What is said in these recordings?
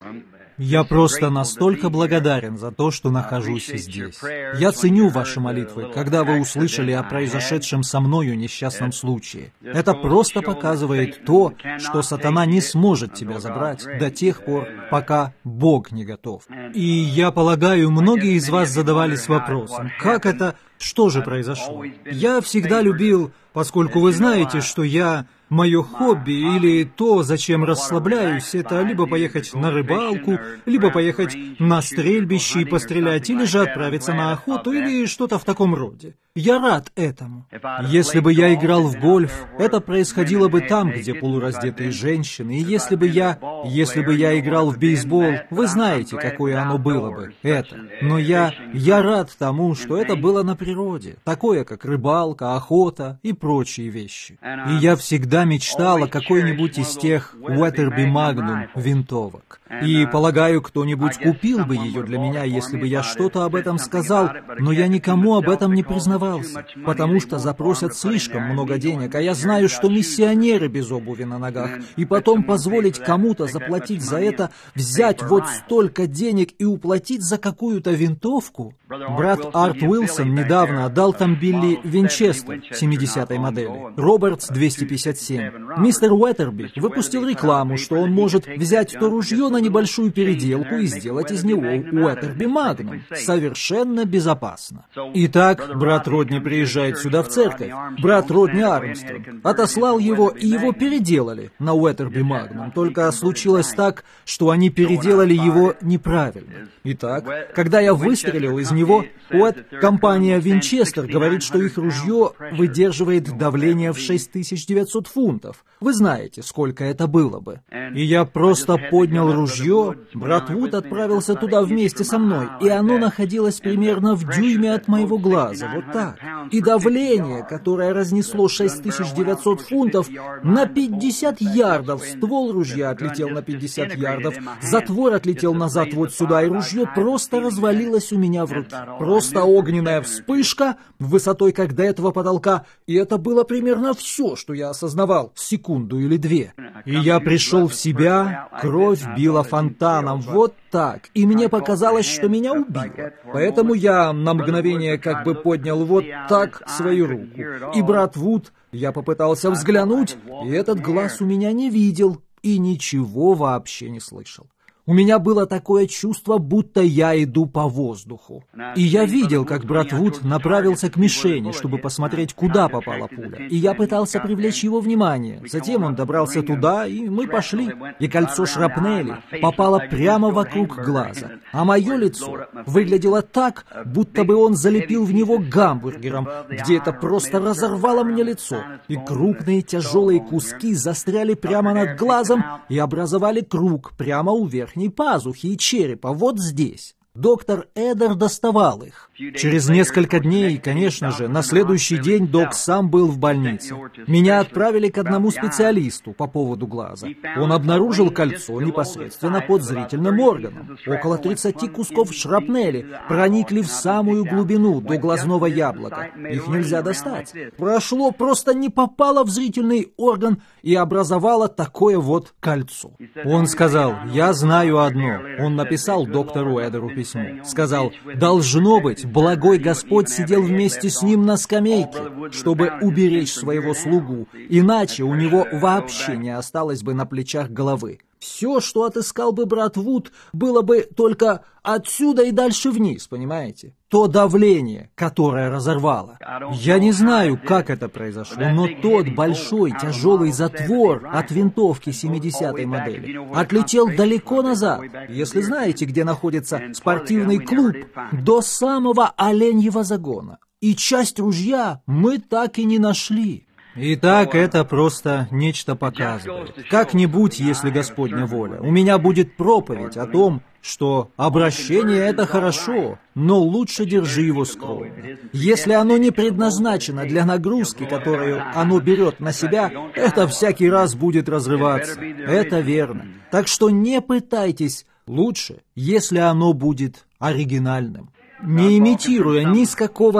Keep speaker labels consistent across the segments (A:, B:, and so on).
A: Я просто настолько благодарен за то, что нахожусь здесь. Я ценю ваши молитвы, когда вы услышали о произошедшем со мною несчастном случае. Это просто показывает то, что сатана не сможет тебя забрать до тех пор, пока Бог не готов. И я полагаю, многие из вас задавались вопросом, как это, что же произошло? Я всегда любил, поскольку вы знаете, что мое хобби или то, зачем расслабляюсь, это либо поехать на рыбалку, либо поехать на стрельбище и пострелять, или же отправиться на охоту, или что-то в таком роде. Я рад этому. Если бы я играл в гольф, это происходило бы там, где полураздетые женщины, и если бы я играл в бейсбол, вы знаете, какое оно было бы, это. Но я рад тому, что это было на природе, такое, как рыбалка, охота и прочие вещи. И я всегда мечтал о какой-нибудь из тех Уэттерби Магнум винтовок. И, полагаю, кто-нибудь купил бы ее для меня, если бы я что-то об этом сказал, но я никому об этом не признавался, потому что запросят слишком много денег, а я знаю, что миссионеры без обуви на ногах, и потом позволить кому-то заплатить за это, взять вот столько денег и уплатить за какую-то винтовку. Брат Арт Уилсон недавно отдал там Билли Винчестер 70-й модели, Робертс 257. Мистер Уэттерби выпустил рекламу, что он может взять то ружье на небольшую переделку и сделать из него Уэттерби Магнум. Совершенно безопасно. Итак, брат Родни приезжает сюда в церковь. Брат Родни Армстронг отослал его, и его переделали на Уэттерби Магнум. Только случилось так, что они переделали его неправильно. Итак, когда я выстрелил из него, компания Винчестер говорит, что их ружье выдерживает давление в 6900 фунтов. Вы знаете, сколько это было бы. И я просто поднял ружье, брат Вуд отправился туда вместе со мной, и оно находилось примерно в дюйме от моего глаза, вот так. И давление, которое разнесло 6900 фунтов, на 50 ярдов, ствол ружья отлетел на 50 ярдов, затвор отлетел назад вот сюда, и ружье просто развалилось у меня в руке. Просто огненная вспышка, высотой как до этого потолка, и это было примерно все, что я осознавал, секунду или две. И я пришел в себя, кровь била фонтаном, вот так, и мне показалось, что меня убило. Поэтому я на мгновение как бы поднял вот так свою руку. И брат Вуд, я попытался взглянуть, и этот глаз у меня не видел, и ничего вообще не слышал. У меня было такое чувство, будто я иду по воздуху. И я видел, как брат Вуд направился к мишени, чтобы посмотреть, куда попала пуля. И я пытался привлечь его внимание. Затем он добрался туда, и мы пошли. И кольцо шрапнели попало прямо вокруг глаза. А мое лицо выглядело так, будто бы он залепил в него гамбургером, где это просто разорвало мне лицо. И крупные тяжелые куски застряли прямо над глазом и образовали круг прямо у верхней пазухи и черепа, вот здесь. Доктор Эдер доставал их. Через несколько дней, конечно же, на следующий день док сам был в больнице. Меня отправили к одному специалисту по поводу глаза. Он обнаружил кольцо непосредственно под зрительным органом. Около 30 кусков шрапнели проникли в самую глубину, до глазного яблока. Их нельзя достать. Прошло, просто не попало в зрительный орган и образовало такое вот кольцо. Он сказал: «Я знаю одно». Он написал доктору Эдеру письмо. Сказал: «Должно быть, благой Господь сидел вместе с ним на скамейке, чтобы уберечь своего слугу, иначе у него вообще не осталось бы на плечах головы. Все, что отыскал бы брат Вуд, было бы только отсюда и дальше вниз, понимаете? То давление, которое разорвало. Я не знаю, как это произошло, но тот большой тяжелый затвор от винтовки 70-й модели отлетел далеко назад, если знаете, где находится спортивный клуб, до самого оленьего загона. И часть ружья мы так и не нашли». Итак, это просто нечто показывает. Как-нибудь, если Господня воля, у меня будет проповедь о том, что обращение — это хорошо, но лучше держи его скромно. Если оно не предназначено для нагрузки, которую оно берет на себя, это всякий раз будет разрываться. Это верно. Так что не пытайтесь, лучше, если оно будет оригинальным, не имитируя ни с какого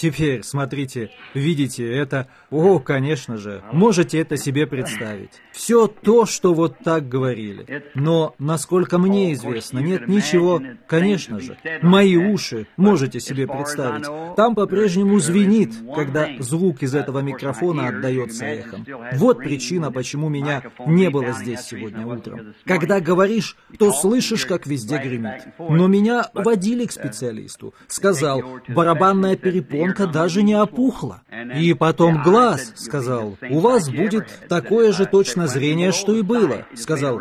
A: Теперь, смотрите, видите, это... О, конечно же, можете это себе представить. Все то, что вот так говорили. Но, насколько мне известно, нет ничего... Конечно же, мои уши, можете себе представить, там по-прежнему звенит, когда звук из этого микрофона отдается эхом. Вот причина, почему меня не было здесь сегодня утром. Когда говоришь, то слышишь, как везде гремит. Но меня водили к специалисту. Сказал, барабанная перепонка даже не опухла. И потом глаз, сказал, у вас будет такое же точно зрение, что и было. Сказал,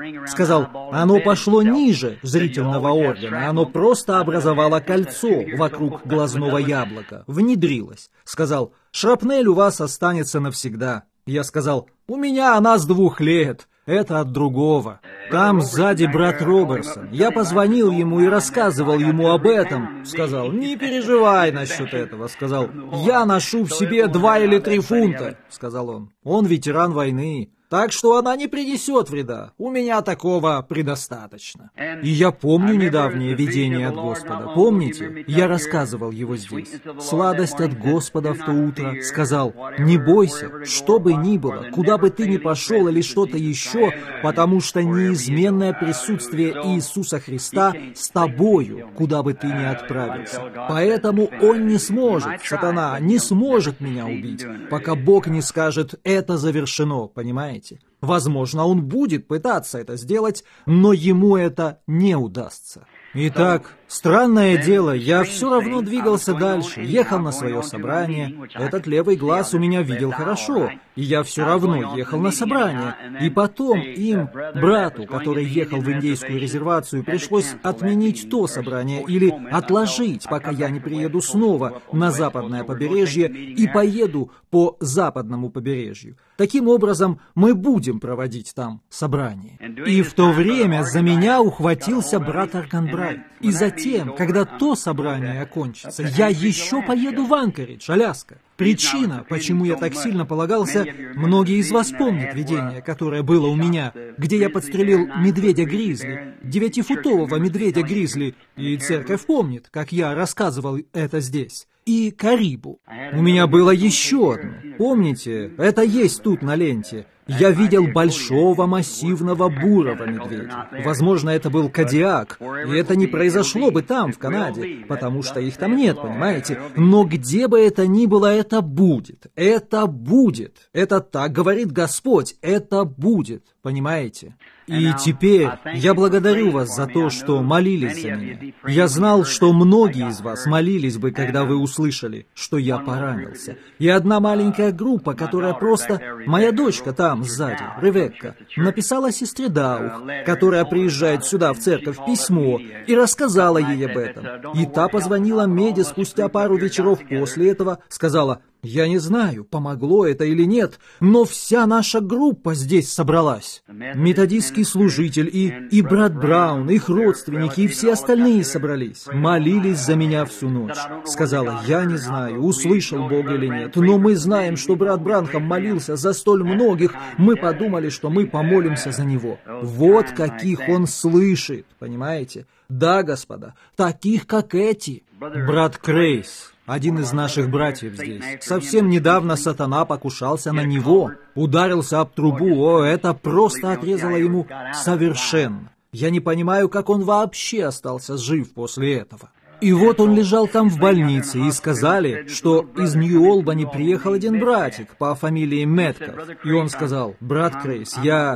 A: оно пошло ниже зрительного органа, оно просто образовало кольцо вокруг глазного яблока, внедрилось. Сказал, шрапнель у вас останется навсегда. Я сказал, у меня она с 2 лет. Это от другого. Там сзади брат Роберсон. Я позвонил ему и рассказывал ему об этом. Сказал, не переживай насчет этого. Сказал, я ношу в себе 2 или 3 фунта. Сказал он. Он ветеран войны. Так что она не принесет вреда. У меня такого предостаточно. И я помню недавнее видение от Господа. Помните? Я рассказывал его здесь. Сладость от Господа в то утро. Сказал, не бойся, что бы ни было, куда бы ты ни пошел или что-то еще, потому что неизменное присутствие Иисуса Христа с тобою, куда бы ты ни отправился. Поэтому он не сможет, сатана, не сможет меня убить, пока Бог не скажет, это завершено, понимаете? Возможно, он будет пытаться это сделать, но ему это не удастся. Итак, странное дело, я все равно двигался дальше, ехал на свое собрание. Этот левый глаз у меня видел хорошо, и я все равно ехал на собрание. И потом им, брату, который ехал в индейскую резервацию, пришлось отменить то собрание или отложить, пока я не приеду снова на западное побережье и поеду по западному побережью. Таким образом, мы будем проводить там собрание. И в то время за меня ухватился брат Арканбрайт. И затем, когда то собрание окончится, я еще поеду в Анкоридж, Аляска. Причина, почему я так сильно полагался, многие из вас помнят видение, которое было у меня, где я подстрелил медведя-гризли, 9-футового медведя-гризли, и церковь помнит, как я рассказывал это здесь. И карибу. У меня было еще одно. Помните, это есть тут на ленте. Я видел большого массивного бурого медведя. Возможно, это был Кадиак, и это не произошло бы там, в Канаде, потому что их там нет, понимаете? Но где бы это ни было, это будет. Это будет. Это так говорит Господь. Это будет. Понимаете? И теперь я благодарю вас за то, что молились за меня. Я знал, что многие из вас молились бы, когда вы услышали, что я поранился. И одна маленькая группа, которая просто... Моя дочка там, сзади, Ревекка, написала сестре Даух, которая приезжает сюда в церковь, письмо, и рассказала ей об этом. И та позвонила Меде спустя пару вечеров после этого, сказала... Я не знаю, помогло это или нет, но вся наша группа здесь собралась. Методистский служитель и брат Браун, их родственники и все остальные собрались. Молились за меня всю ночь. Сказала, я не знаю, услышал Бог или нет, но мы знаем, что брат Бранхам молился за столь многих, мы подумали, что мы помолимся за него. Вот каких он слышит, понимаете? Да, господа, таких, как эти. Брат Крейс, один из наших братьев здесь. Совсем недавно сатана покушался на него, ударился об трубу, это просто отрезало ему совершенно. Я не понимаю, как он вообще остался жив после этого. И вот он лежал там в больнице, и сказали, что из Нью-Олбани приехал один братик по фамилии Метков. И он сказал, брат Крейс, я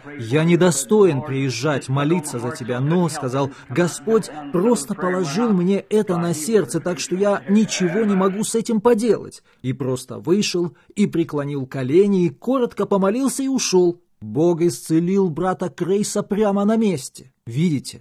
A: недостоин приезжать молиться за тебя, но, сказал, Господь просто положил мне это на сердце, так что я ничего не могу с этим поделать. И просто вышел, и преклонил колени, и коротко помолился, и ушел. Бог исцелил брата Крейса прямо на месте. Видите?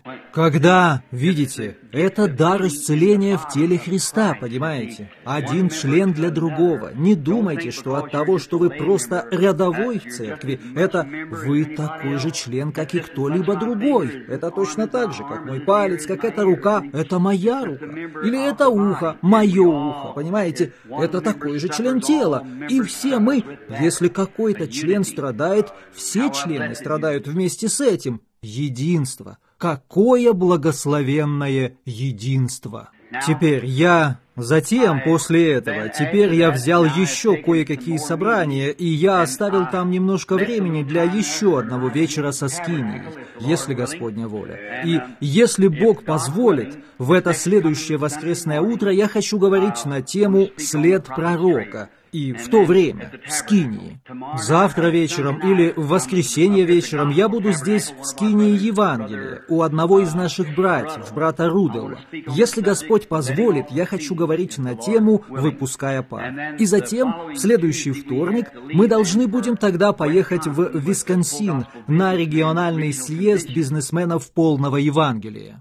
A: Видите, это дар исцеления в теле Христа, понимаете? Один член для другого. Не думайте, что от того, что вы просто рядовой в церкви, это вы такой же член, как и кто-либо другой. Это точно так же, как мой палец, как эта рука, это моя рука. Или это ухо, мое ухо, понимаете? Это такой же член тела. И все мы, если какой-то член страдает, все члены страдают вместе с этим. Единство. Какое благословенное единство! Теперь я Затем, после этого, теперь я взял еще кое-какие собрания, и я оставил там немножко времени для еще одного вечера со скинией, если Господня воля. И если Бог позволит, в это следующее воскресное утро я хочу говорить на тему «След пророка». И в то время, в Скинии. Завтра вечером или в воскресенье вечером я буду здесь, в Скинии Евангелия, у одного из наших братьев, брата Рудела. Если Господь позволит, я хочу говорить на тему «Выпуская пар». И затем, в следующий вторник, мы должны будем тогда поехать в Висконсин на региональный съезд бизнесменов полного Евангелия.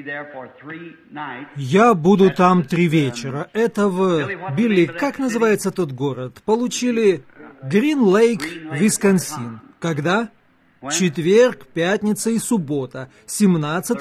A: Я буду там 3 вечера. Это Билли, как называется тот город? Получили Грин-Лейк, Висконсин. Когда? Четверг, пятница и суббота. 17,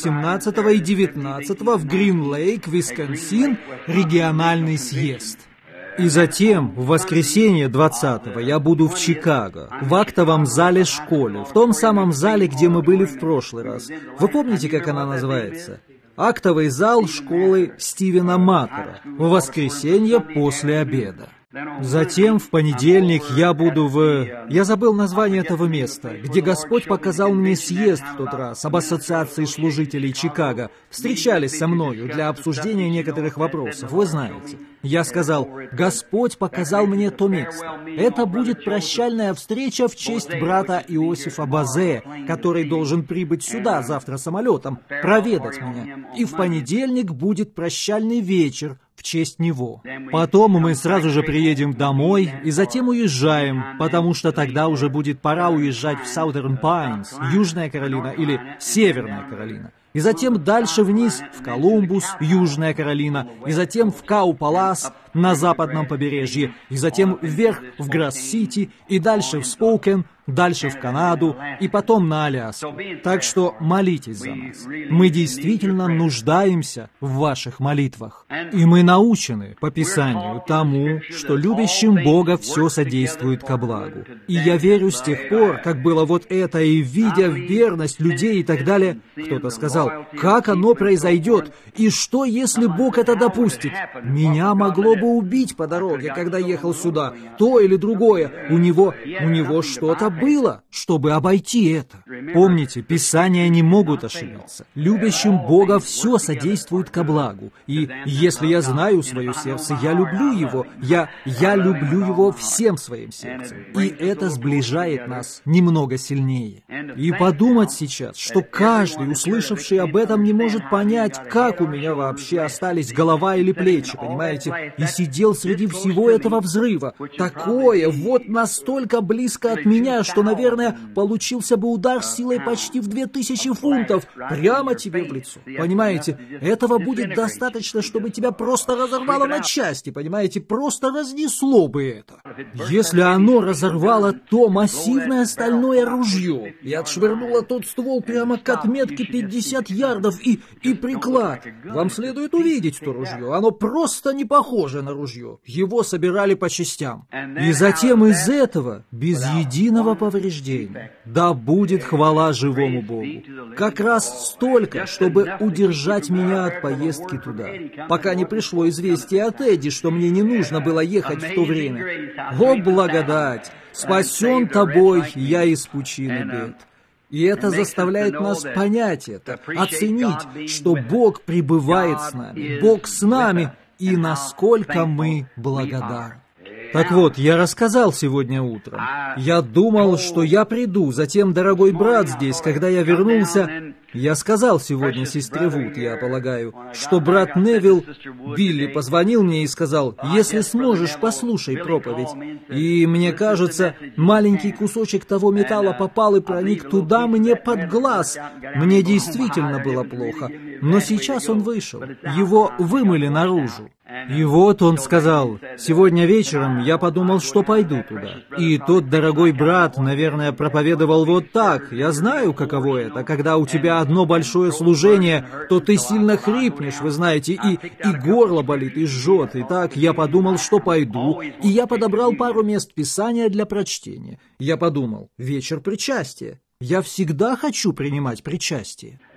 A: 18 и 19 в Грин-Лейк, Висконсин, региональный съезд. И затем, в воскресенье 20-го, я буду в Чикаго, в актовом зале школы, в том самом зале, где мы были в прошлый раз. Вы помните, как она называется? Актовый зал школы Стивена Матера, в воскресенье после обеда. Затем в понедельник я буду Я забыл название этого места, где Господь показал мне съезд в тот раз об ассоциации служителей Чикаго. Встречались со мною для обсуждения некоторых вопросов, вы знаете. Я сказал, Господь показал мне то место. Это будет прощальная встреча в честь брата Иосифа Базея, который должен прибыть сюда завтра самолетом, проведать меня. И в понедельник будет прощальный вечер в честь него. Потом мы сразу же приедем домой и затем уезжаем, потому что тогда уже будет пора уезжать в Southern Pines, Южная Каролина или Северная Каролина. И затем дальше вниз в Колумбус, Южная Каролина, и затем в Кау-Палас на западном побережье, и затем вверх в Грасс-Сити, и дальше в Споукен, дальше в Канаду, и потом на Аляску. Так что молитесь за нас. Мы действительно нуждаемся в ваших молитвах. И мы научены по Писанию тому, что любящим Бога все содействует ко благу. И я верю с тех пор, как было вот это, и видя верность людей и так далее, кто-то сказал, как оно произойдет, и что, если Бог это допустит? Меня могло бы убить по дороге, когда ехал сюда, то или другое. У него что-то было, чтобы обойти это. Помните, Писания не могут ошибиться. Любящим Бога все содействует ко благу. И если я знаю свое сердце, я люблю его, я люблю его всем своим сердцем. И это сближает нас немного сильнее. И подумать сейчас, что каждый, услышавший об этом, не может понять, как у меня вообще остались голова или плечи, понимаете, и сидел среди всего этого взрыва. Такое, вот настолько близко от меня, что, наверное, получился бы удар силой почти в 2000 фунтов, прямо тебе в лицо. Понимаете, этого будет достаточно, чтобы тебя просто разорвало на части, понимаете, просто разнесло бы это. Если оно разорвало то массивное стальное ружье и отшвырнуло тот ствол прямо к отметке 50 ярдов и приклад, вам следует увидеть то ружье, оно просто не похоже на ружье, его собирали по частям. И затем из этого, без единого повреждения, да будет хвала живому Богу, как раз столько, чтобы удержать меня от поездки туда, пока не пришло известие от Эдди, что мне не нужно было ехать в то время. О, благодать! Спасен тобой я из пучины бед. И это заставляет нас понять это, оценить, что Бог пребывает с нами, Бог с нами, и насколько мы благодарны. Так вот, я рассказал сегодня утром. Я думал, что я приду, затем, дорогой брат здесь, когда я вернулся, я сказал сегодня сестре Вуд, я полагаю, что брат Невилл, Билли, позвонил мне и сказал, если сможешь, послушай проповедь. И мне кажется, маленький кусочек того металла попал и проник туда мне под глаз. Мне действительно было плохо. Но сейчас он вышел. Его вымыли наружу. И вот он сказал, сегодня вечером я подумал, что пойду туда. И тот дорогой брат, наверное, проповедовал вот так. Я знаю, каково это, когда у тебя одно большое служение, то ты сильно хрипнешь, вы знаете, и горло болит, и жжет. И так я подумал, что пойду, и я подобрал пару мест Писания для прочтения. Я подумал, вечер причастия. Я всегда хочу принимать причастие.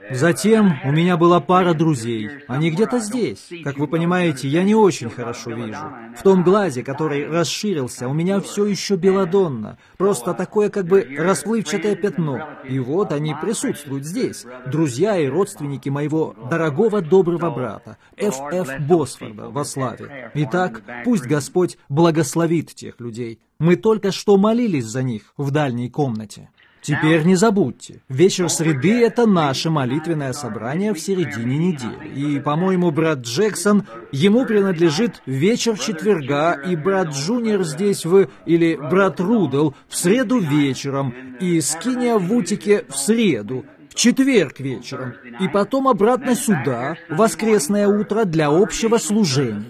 A: Затем у меня была пара друзей. Они где-то здесь. Как вы понимаете, я не очень хорошо вижу. В том глазе, который расширился, у меня все еще белладонна. Просто такое как бы расплывчатое пятно. И вот они присутствуют здесь. Друзья и родственники моего дорогого доброго брата, Ф.Ф. Босфорда, во славе. Итак, пусть Господь благословит тех людей. Мы только что молились за них в дальней комнате. Теперь не забудьте, вечер среды — это наше молитвенное собрание в середине недели. И, по-моему, брат Джексон, ему принадлежит вечер четверга, и брат Джуниор здесь или брат Рудл в среду вечером, и Скиния в Утике в среду, в четверг вечером, и потом обратно сюда, в воскресное утро для общего служения.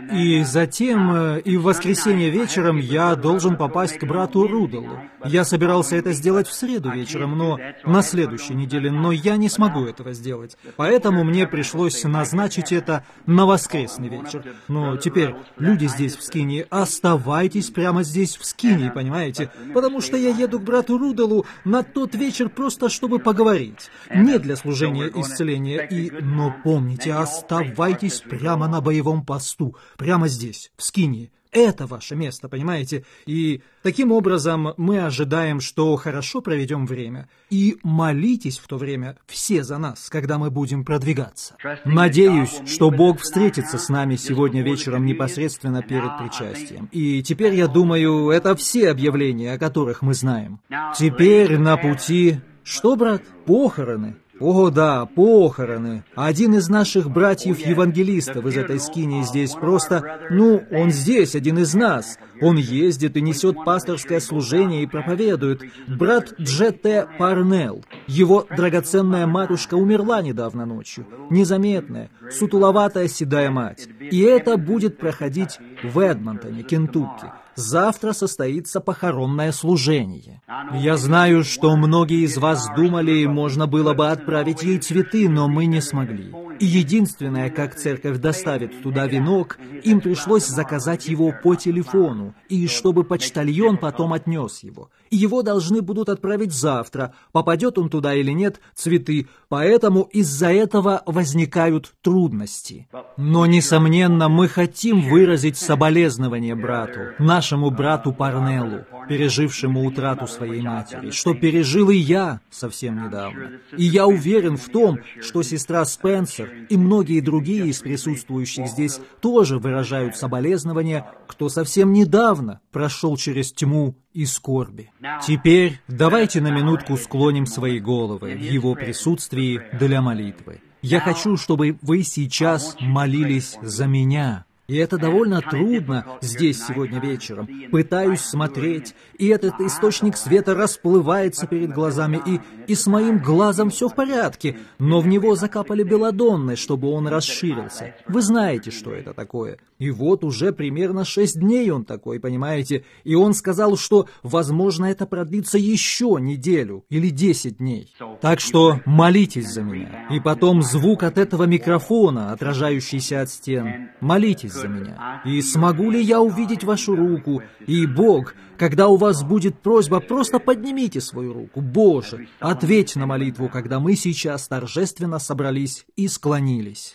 A: И затем, и в воскресенье вечером я должен попасть к брату Рудлу. Я собирался это сделать в среду вечером, но на следующей неделе, но я не смогу этого сделать. Поэтому мне пришлось назначить это на воскресный вечер. Но теперь, люди здесь в Скинии, оставайтесь прямо здесь в Скинии, понимаете? Потому что я еду к брату Рудлу на тот вечер просто, чтобы поговорить. Не для служения исцеления. Но помните, оставайтесь прямо на боевом посту. Прямо здесь, в Скинии. Это ваше место, понимаете? И таким образом мы ожидаем, что хорошо проведем время. И молитесь в то время все за нас, когда мы будем продвигаться. Надеюсь, что Бог встретится с нами сегодня вечером непосредственно перед причастием. И теперь, я думаю, это все объявления, о которых мы знаем. Теперь на пути... Что, брат? Похороны. О, да, похороны. Один из наших братьев-евангелистов из этой скинии здесь просто... он здесь, один из нас. Он ездит и несет пасторское служение и проповедует. Брат Дж.Т. Парнелл. Его драгоценная матушка умерла недавно ночью. Незаметная, сутуловатая седая мать. И это будет проходить в Эдмонтоне, Кентукки. Завтра состоится похоронное служение. Я знаю, что многие из вас думали, можно было бы отправить ей цветы, но мы не смогли. И единственное, как церковь доставит туда венок, им пришлось заказать его по телефону, и чтобы почтальон потом отнес его. И его должны будут отправить завтра, попадет он туда или нет, цветы, поэтому из-за этого возникают трудности. Но, несомненно, мы хотим выразить соболезнование брату, нашему брату Парнеллу, пережившему утрату своей матери, что пережил и я совсем недавно. И я уверен в том, что сестра Спенсер и многие другие из присутствующих здесь тоже выражают соболезнования, кто совсем недавно прошел через тьму и скорби. Теперь давайте на минутку склоним свои головы в его присутствии для молитвы. Я хочу, чтобы вы сейчас молились за меня. И это довольно трудно здесь сегодня вечером. Пытаюсь смотреть, и этот источник света расплывается перед глазами, и с моим глазом все в порядке, но в него закапали белладонны, чтобы он расширился. Вы знаете, что это такое. И вот уже примерно 6 дней он такой, понимаете, и он сказал, что, возможно, это продлится еще неделю или 10 дней. Так что молитесь за меня. И потом звук от этого микрофона, отражающийся от стен, молитесь за меня. И смогу ли я увидеть вашу руку? И, Бог, когда у вас будет просьба, просто поднимите свою руку. Боже, ответь на молитву, когда мы сейчас торжественно собрались и склонились.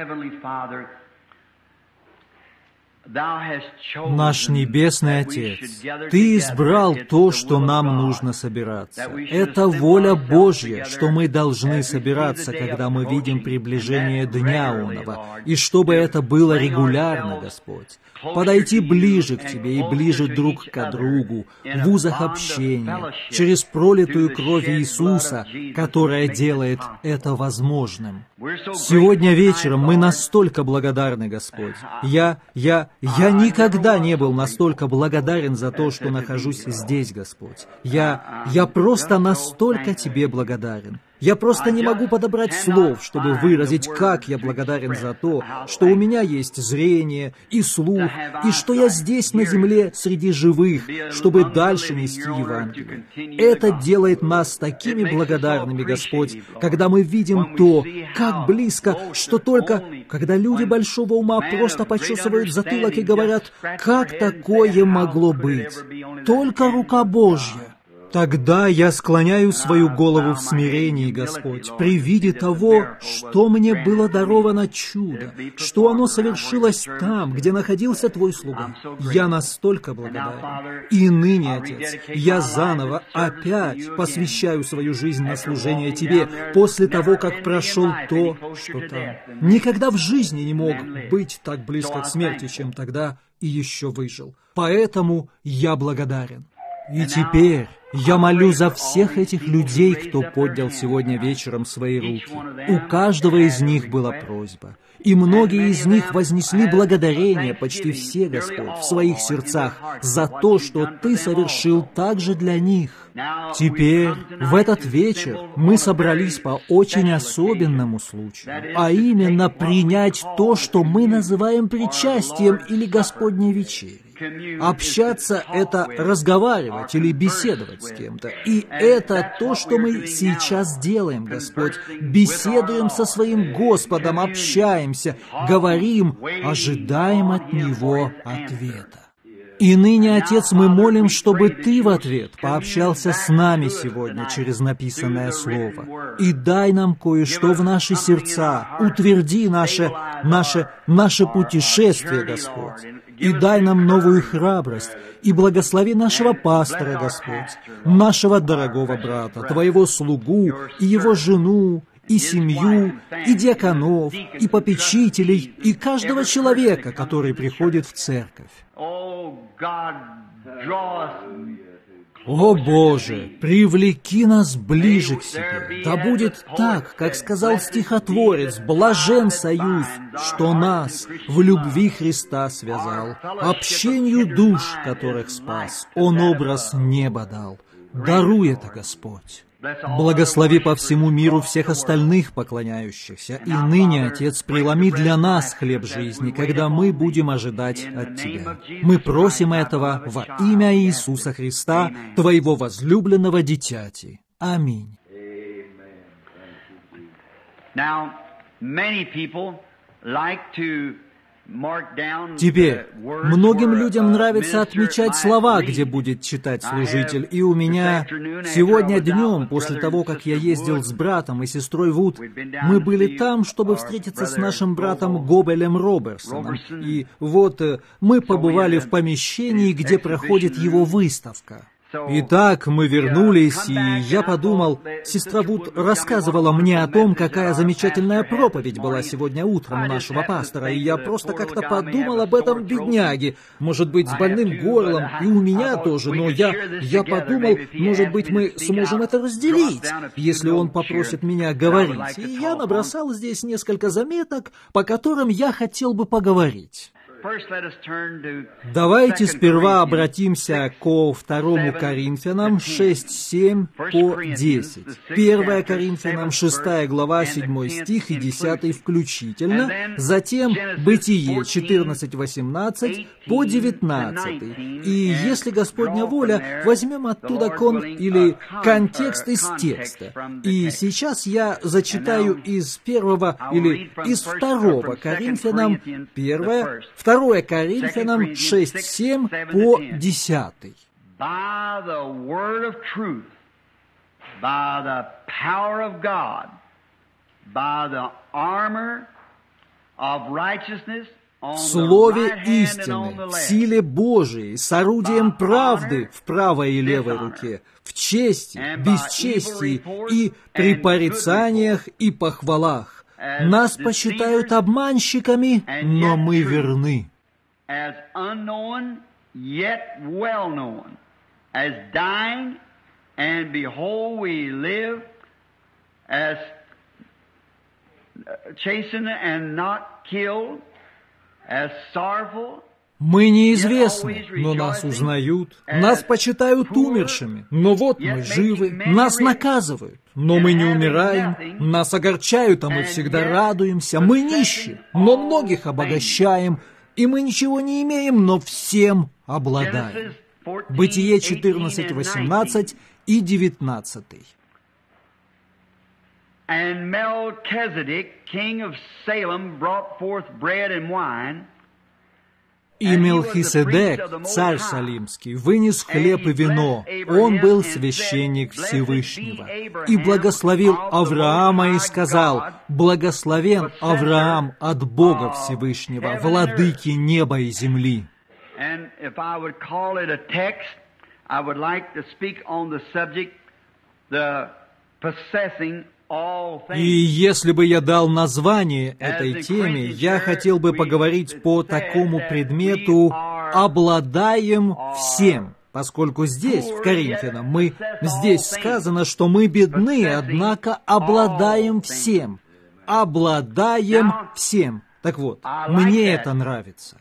A: Наш Небесный Отец, Ты избрал то, что нам нужно собираться. Это воля Божья, что мы должны собираться, когда мы видим приближение Дня Оного, и чтобы это было регулярно, Господь. Подойти ближе к Тебе и ближе друг к другу, в узах общения, через пролитую кровь Иисуса, которая делает это возможным. Сегодня вечером мы настолько благодарны, Господь. Я никогда не был настолько благодарен за то, что нахожусь здесь, Господь. Я просто настолько Тебе благодарен. Я просто не могу подобрать слов, чтобы выразить, как я благодарен за то, что у меня есть зрение и слух, и что я здесь на земле среди живых, чтобы дальше нести Евангелие. Это делает нас такими благодарными, Господь, когда мы видим то, как близко, что только, когда люди большого ума просто почесывают затылок и говорят, как такое могло быть? Только рука Божья. Тогда я склоняю свою голову в смирении, Господь, при виде того, что мне было даровано чудо, что оно совершилось там, где находился Твой слуга. Я настолько благодарен. И ныне, Отец, я заново опять посвящаю свою жизнь на служение Тебе после того, как прошел то, что там. Никогда в жизни не мог быть так близко к смерти, чем тогда, и еще выжил. Поэтому я благодарен. И теперь я молю за всех этих людей, кто поднял сегодня вечером свои руки. У каждого из них была просьба. И многие из них вознесли благодарение, почти все, Господь, в своих сердцах, за то, что Ты совершил также для них. Теперь, в этот вечер, мы собрались по очень особенному случаю, а именно принять то, что мы называем причастием или Господней вечерей. Общаться — это разговаривать или беседовать с кем-то. И это то, что мы сейчас делаем, Господь. Беседуем со своим Господом, общаемся, говорим, ожидаем от Него ответа. И ныне, Отец, мы молим, чтобы Ты в ответ пообщался с нами сегодня через написанное Слово. И дай нам кое-что в наши сердца, утверди наше путешествие, Господь. И дай нам новую храбрость, и благослови нашего пастора, Господь, нашего дорогого брата, Твоего слугу, и его жену, и семью, и диаконов, и попечителей, и каждого человека, который приходит в церковь. О Боже, привлеки нас ближе к Себе. Да будет так, как сказал стихотворец, блажен союз, что нас в любви Христа связал, общению душ, которых спас, Он образ неба дал. Даруй это, Господь. Благослови по всему миру всех остальных поклоняющихся, и ныне, Отец, преломи для нас хлеб жизни, когда мы будем ожидать от Тебя. Мы просим этого во имя Иисуса Христа, Твоего возлюбленного дитяти. Аминь. Теперь, многим людям нравится отмечать слова, где будет читать служитель, и у меня сегодня днем, после того, как я ездил с братом и сестрой Вуд, мы были там, чтобы встретиться с нашим братом Гобелем Роберсоном, и вот мы побывали в помещении, где проходит его выставка. Итак, мы вернулись, и я подумал, сестра Вуд рассказывала мне о том, какая замечательная проповедь была сегодня утром у нашего пастора, и я просто как-то подумал об этом бедняге, может быть, с больным горлом, и у меня тоже, но я подумал, может быть, мы сможем это разделить, если он попросит меня говорить, и я набросал здесь несколько заметок, по которым я хотел бы поговорить. Давайте сперва обратимся ко 2 Коринфянам 6:7 по 10. 1 Коринфянам 6 глава 7 стих и 10 включительно, затем Бытие 14:18 по 19. И если Господня воля, возьмем оттуда контекст из текста. И сейчас я зачитаю из 1 или из 2 Коринфянам 2 Коринфянам 6:7 по 10.
B: By the word of truth, by the power of God, by the armor of righteousness,
A: в слове истины, в силе Божией, с орудием правды в правой и левой руке, в чести, бесчестии и при порицаниях и похвалах. Нас посчитают обманщиками, но мы верны.
B: As unknown, yet well known, as dying, and behold we live, as chastened and not killed, as sorrowful.
A: Мы неизвестны, но нас узнают. Нас почитают умершими, но вот мы живы. Нас наказывают, но мы не умираем. Нас огорчают, а мы всегда радуемся. Мы нищи, но многих обогащаем. И мы ничего не имеем, но всем обладаем. Бытие 14:18 и 19.
B: And Melchizedek, king of Salem, brought forth bread and wine.
A: И Мелхиседек, царь Салимский, вынес хлеб и вино. Он был священник Всевышнего. И благословил Авраама и сказал: «Благословен Авраам от Бога Всевышнего, владыки неба и земли». И если бы я дал название этой теме, я хотел бы поговорить по такому предмету «обладаем всем», поскольку здесь, в Коринфянам, здесь сказано, что мы бедны, однако обладаем всем. Обладаем всем. Так вот, мне это нравится.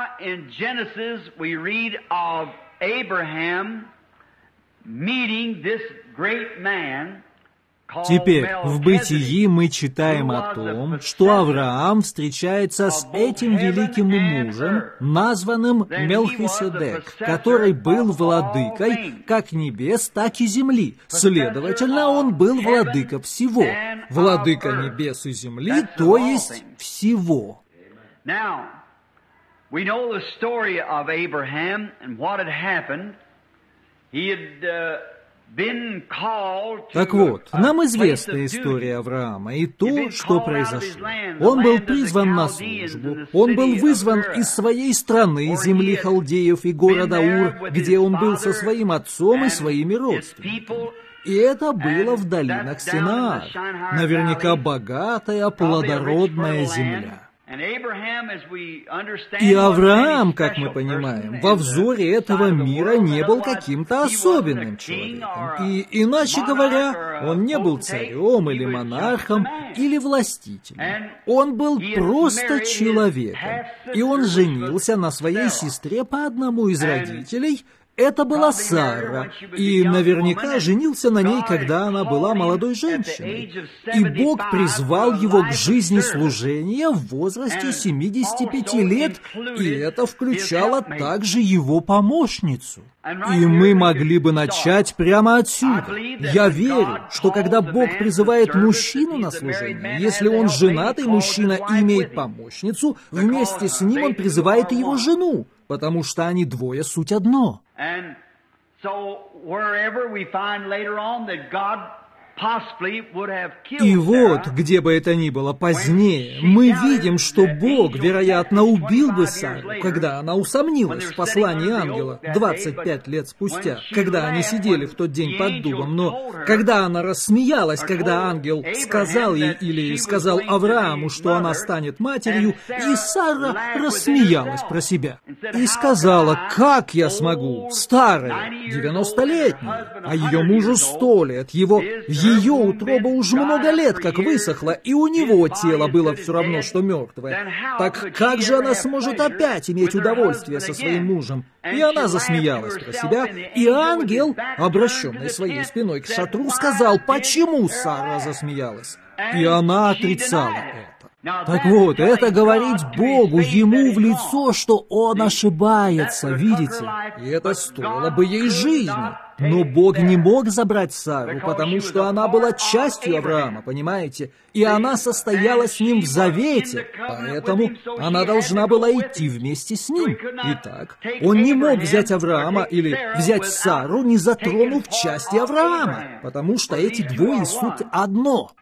A: Теперь, в Бытии мы читаем о том, что Авраам встречается с этим великим мужем, названным Мелхиседек, который был владыкой как небес, так и земли. Следовательно, он был владыка всего. Владыка небес и земли, то есть всего. Так вот, нам известна история Авраама и то, что произошло. Он был призван на службу, он был вызван из своей страны, земли халдеев и города Ур, где он был со своим отцом и своими родственниками. И это было в долинах Синаар, наверняка богатая, плодородная земля. И Авраам, как мы понимаем, во взоре этого мира не был каким-то особенным человеком. И, иначе говоря, он не был царем или монархом или властителем. Он был просто человеком. И он женился на своей сестре по одному из родителей. Это была Сара, и наверняка женился на ней, когда она была молодой женщиной. И Бог призвал его к жизни служения в возрасте 75 лет, и это включало также его помощницу. И мы могли бы начать прямо отсюда. Я верю, что когда Бог призывает мужчину на служение, если он женатый мужчина и имеет помощницу, вместе с ним он призывает и его жену, потому что они двое суть одно. И вот, где бы это ни было позднее, мы видим, что Бог, вероятно, убил бы Сару, когда она усомнилась в послании ангела 25 лет спустя, когда они сидели в тот день под дубом. Но когда она рассмеялась, когда ангел сказал ей или сказал Аврааму, что она станет матерью, и Сара рассмеялась про себя и сказала: «Как я смогу, старая, 90-летняя, а ее мужу 100 лет, ее утроба уж много лет как высохла, и у него тело было все равно, что мертвое. Так как же она сможет опять иметь удовольствие со своим мужем?» И она засмеялась про себя, и ангел, обращенный своей спиной к шатру, сказал: «Почему Сара засмеялась?» И она отрицала это. Так вот, это говорить Богу, ему в лицо, что он ошибается, видите? И это стоило бы ей жизни. Но Бог не мог забрать Сару, потому что она была частью Авраама, понимаете? И она состояла с ним в завете, поэтому она должна была идти вместе с ним. Итак, он не мог взять Авраама или взять Сару, не затронув части Авраама, потому что эти двое суть одно.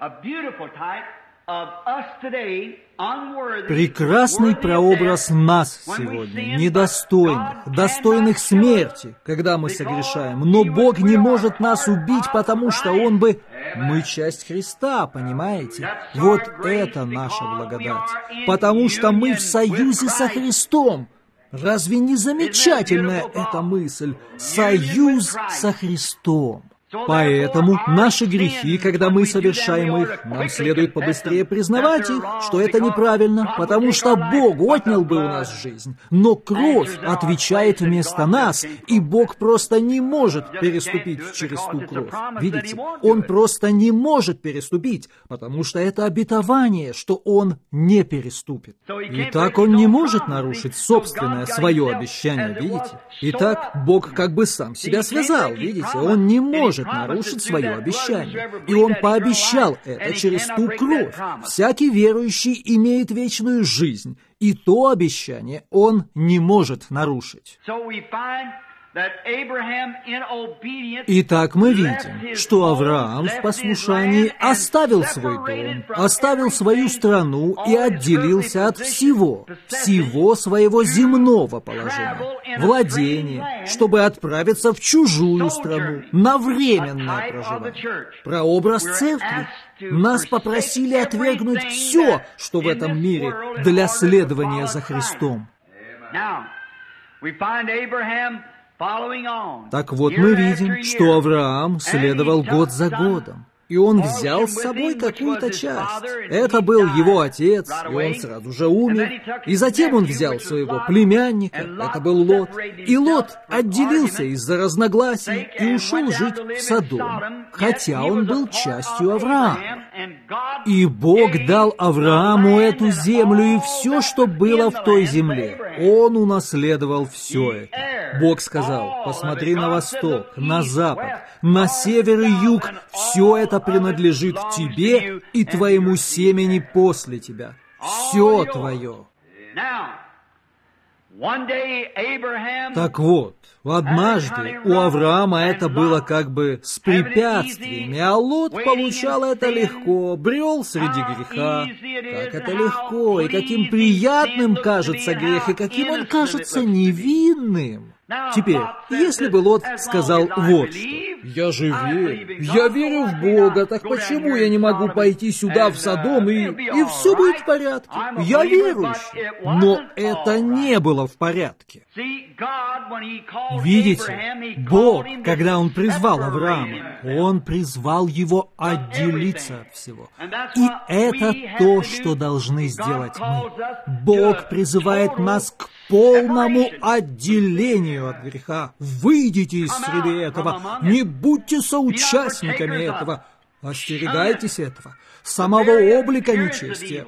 A: Прекрасный прообраз нас сегодня, недостойных, достойных смерти, когда мы согрешаем. Но Бог не может нас убить, потому что мы часть Христа, понимаете? Вот это наша благодать. Потому что мы в союзе со Христом. Разве не замечательная эта мысль? Союз со Христом. Поэтому наши грехи, когда мы совершаем их, нам следует побыстрее признавать их, что это неправильно, потому что Бог отнял бы у нас жизнь. Но кровь отвечает вместо нас, и Бог просто не может переступить через ту кровь. Видите, Он просто не может переступить, потому что это обетование, что Он не переступит. Итак, Он не может нарушить собственное свое обещание, видите? Итак, Бог как бы сам себя связал, видите? Он не может может нарушить свое обещание. И Он пообещал это через ту кровь. Всякий верующий имеет вечную жизнь, и то обещание Он не может нарушить. Итак, мы видим, что Авраам в послушании оставил свой дом, оставил свою страну и отделился от всего своего земного положения, владения, чтобы отправиться в чужую страну, на временное проживание. Прообраз церкви. Нас попросили отвергнуть все, что в этом мире, для следования за Христом. Так вот, мы видим, что Авраам следовал год за годом, и он взял с собой какую-то часть. Это был его отец, и он сразу же умер. И затем он взял своего племянника, это был Лот. И Лот отделился из-за разногласий и ушел жить в Содом, хотя он был частью Авраама. И Бог дал Аврааму эту землю и все, что было в той земле. Он унаследовал все это. Бог сказал: посмотри на восток, на запад, на север и юг, все это принадлежит тебе и твоему семени после тебя. Все твое. Так вот, однажды у Авраама это было как бы с препятствиями, а Лот получал это легко, брел среди греха. Как это легко, и каким приятным кажется грех, и каким он кажется невинным. Теперь, если бы Лот сказал вот что: «Я же верю, я верю в Бога, так почему я не могу пойти сюда, в Содом, и все будет в порядке? Я верующий». Но это не было в порядке. Видите, Бог, когда Он призвал Авраама, Он призвал его отделиться от всего. И это то, что должны сделать мы. Бог призывает нас к полному отделению от греха. Выйдите из среды этого, не будьте соучастниками этого, остерегайтесь этого, самого облика нечестия,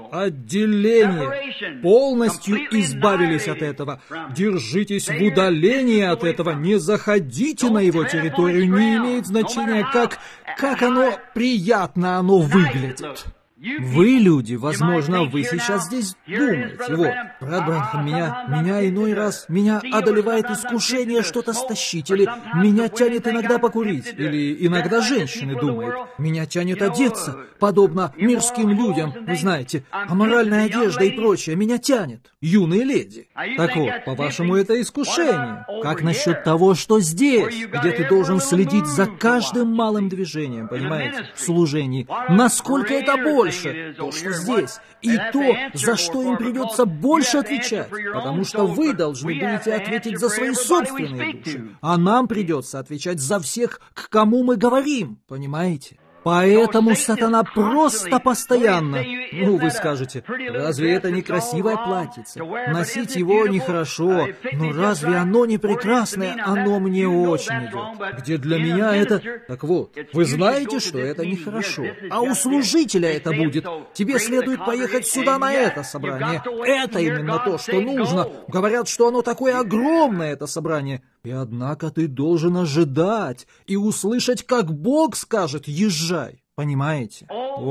A: отделения, полностью избавились от этого, держитесь в удалении от этого, не заходите на его территорию, не имеет значения, как оно приятно оно выглядит. Вы, люди, возможно, вы сейчас здесь думаете: вот, брат Бранхам, меня иной раз, меня одолевает искушение что-то стащить, или меня тянет иногда покурить, или иногда женщины думают, меня тянет одеться, подобно мирским людям, вы знаете, аморальная одежда и прочее, меня тянет, юные леди. Так вот, по-вашему, это искушение. Как насчет того, что здесь, где ты должен следить за каждым малым движением, понимаете, в служении, насколько это больше, то, что здесь, и то, за что им придется больше отвечать, потому что вы должны будете ответить за свои собственные души, а нам придется отвечать за всех, к кому мы говорим, понимаете? Поэтому сатана просто постоянно... Ну, вы скажете, разве это не красивое платьице? Носить его нехорошо, но разве оно не прекрасное? Оно мне очень идет. Где для меня это... Так вот, вы знаете, что это нехорошо. А у служителя это будет. Тебе следует поехать сюда на это собрание. Это именно то, что нужно. Говорят, что оно такое огромное, это собрание. И однако ты должен ожидать и услышать, как Бог скажет: езжай. Понимаете?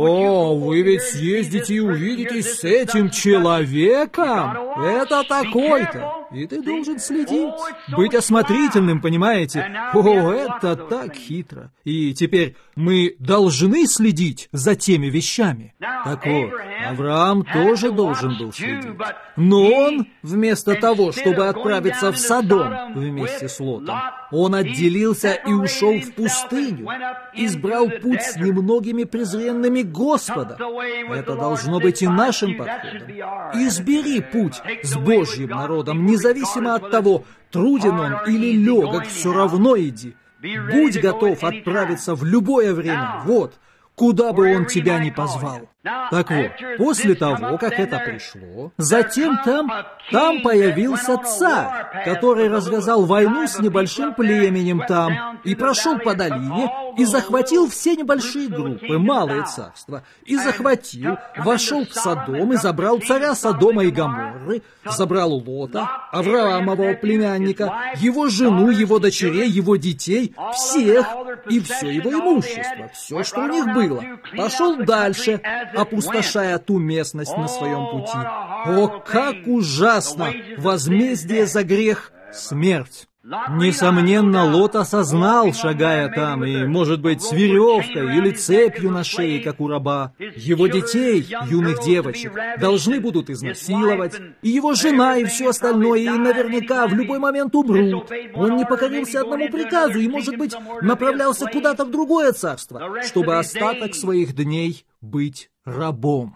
A: О, вы ведь съездите и увидитесь с этим человеком. Это такой-то. И ты должен следить, быть осмотрительным, понимаете? О, это так хитро. И теперь мы должны следить за теми вещами. Так вот, Авраам тоже должен был следить. Но он, вместо того, чтобы отправиться в Содом вместе с Лотом, он отделился и ушел в пустыню, избрал путь с немногими презренными Господа. Это должно быть и нашим подходом. Избери путь с Божьим народом, независимо от того, труден он или легок, все равно иди. Будь готов отправиться в любое время, вот, куда бы он тебя ни позвал. Так вот, после того, как это пришло, затем там появился царь, который развязал войну с небольшим племенем там, и прошел по долине, и захватил все небольшие группы, малые царства, и захватил, вошел в Содом и забрал царя Содома и Гоморры, забрал Лота, Авраамового племянника, его жену, его дочерей, его детей, всех, и все его имущество, все, что у них было. Пошел дальше, опустошая ту местность на своем пути. О, как ужасно! Возмездие за грех — смерть. Несомненно, Лот осознал, шагая там, и, может быть, с веревкой или цепью на шее, как у раба, его детей, юных девочек, должны будут изнасиловать, и его жена, и все остальное, и наверняка в любой момент умрут. Он не покорился одному приказу и, может быть, направлялся куда-то в другое царство, чтобы остаток своих дней быть рабом.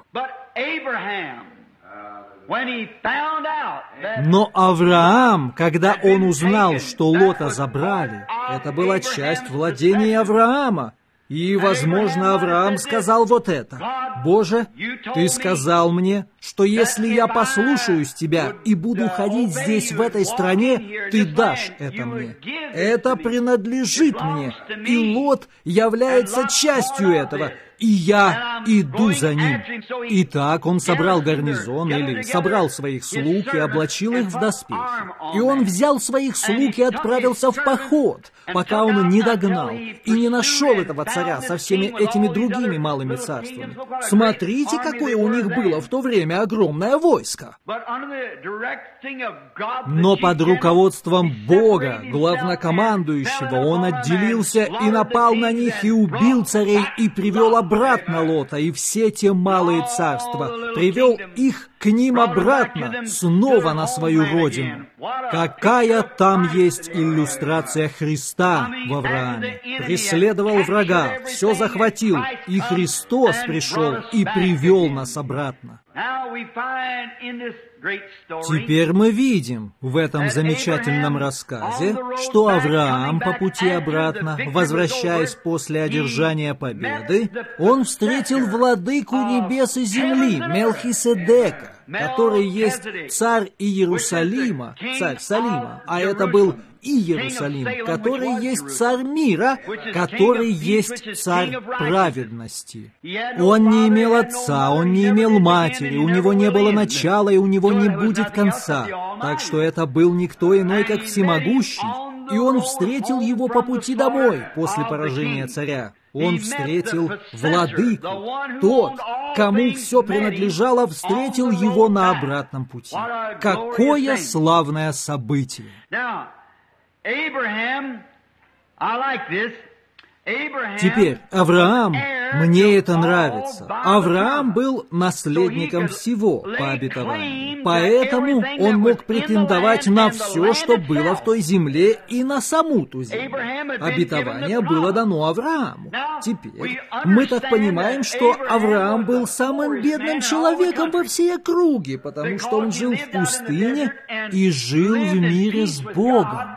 A: Но Авраам, когда он узнал, что Лота забрали, это была часть владения Авраама. И, возможно, Авраам сказал вот это: «Боже, Ты сказал мне, что если я послушаюсь Тебя и буду ходить здесь, в этой стране, Ты дашь это мне. Это принадлежит мне, и Лот является частью этого, и я иду за ним». Итак, он собрал гарнизон, или собрал своих слуг и облачил их в доспехи. И он взял своих слуг и отправился в поход, пока он не догнал и не нашел этого царя со всеми этими другими малыми царствами. Смотрите, какое у них было в то время огромное войско. Но под руководством Бога, главнокомандующего, он отделился и напал на них, и убил царей, и привел обратно Лота и все те малые царства, привел их к ним обратно, снова на свою родину. Какая там есть иллюстрация Христа в Аврааме? Преследовал врага, все захватил, и Христос пришел и привел нас обратно. Теперь мы видим в этом замечательном рассказе, что Авраам по пути обратно, возвращаясь после одержания победы, он встретил владыку небес и земли, Мелхиседека, который есть царь Иерусалима, царь Салима, а это был и Иерусалим, который есть царь мира, который есть царь праведности. Он не имел отца, он не имел матери, у него не было начала и у него не будет конца, так что это был никто иной, как всемогущий, и он встретил его по пути домой после поражения царя. Он встретил владыку, тот, кому все принадлежало, встретил его на обратном пути. Какое славное событие! Теперь, Авраам, мне это нравится. Авраам был наследником всего по обетованию. Поэтому он мог претендовать на все, что было в той земле, и на саму ту землю. Обетование было дано Аврааму. Теперь мы так понимаем, что Авраам был самым бедным человеком во всей округе, потому что он жил в пустыне и жил в мире с Богом.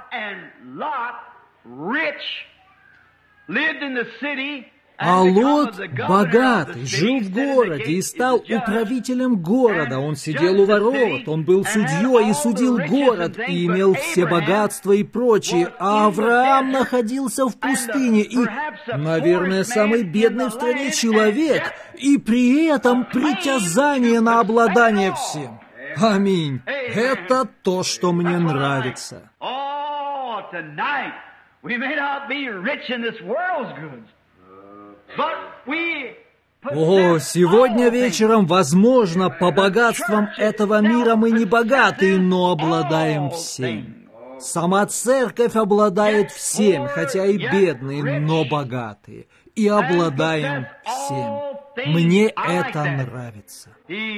A: А Лот богатый, жил в городе и стал управителем города. Он сидел у ворот, он был судьей и судил город, и имел все богатства и прочее. А Авраам находился в пустыне и, наверное, самый бедный в стране человек, и при этом притязание на обладание всем. Аминь. Это то, что мне нравится. О, сегодня вечером, возможно, по богатствам этого мира мы не богаты, но обладаем всем. Сама церковь обладает всем, хотя и бедные, но богатые. И обладаем всем. Мне это нравится.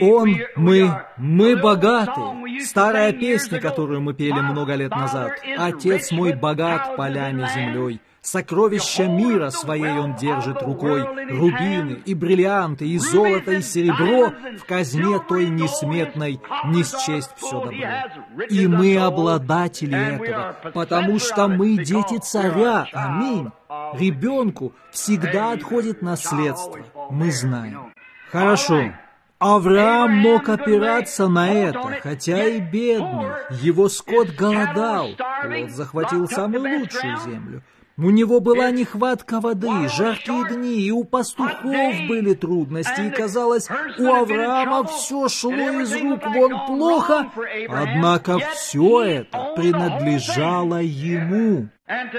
A: Мы богаты. Старая песня, которую мы пели много лет назад. «Отец мой богат полями землей. Сокровища мира своей он держит рукой. Рубины и бриллианты, и золото, и серебро в казне той несметной не счесть все добро. И мы обладатели этого, потому что мы дети царя. Аминь. Ребенку всегда отходит наследство. Мы знаем. Хорошо. Авраам мог опираться на это, хотя и бедный. Его скот голодал. Лот захватил самую лучшую землю. У него была нехватка воды, жаркие дни, и у пастухов были трудности, и казалось, у Авраама все шло из рук вон плохо, однако все это принадлежало ему.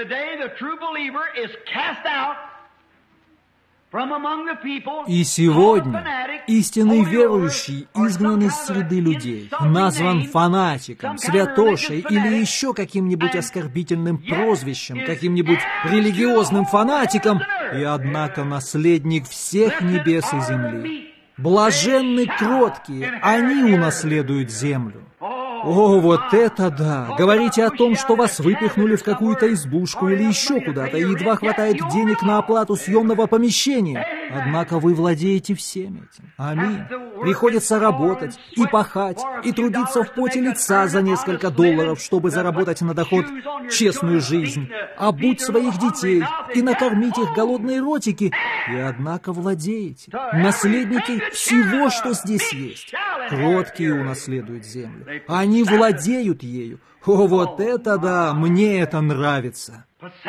A: И сегодня истинный верующий изгнан из среды людей, назван фанатиком, святошей или еще каким-нибудь оскорбительным прозвищем, каким-нибудь религиозным фанатиком, и однако наследник всех небес и земли. Блаженны кроткие, они унаследуют землю. О, вот это да! Говорите о том, что вас выпихнули в какую-то избушку или еще куда-то, и едва хватает денег на оплату съемного помещения. Однако вы владеете всем этим. Аминь. Приходится работать и пахать, и трудиться в поте лица за несколько долларов, чтобы заработать на доход честную жизнь, обуть своих детей и накормить их голодные ротики, и однако владеете. Наследники всего, что здесь есть. Кроткие унаследуют землю. Они владеют ею. О, вот это да! Мне это нравится.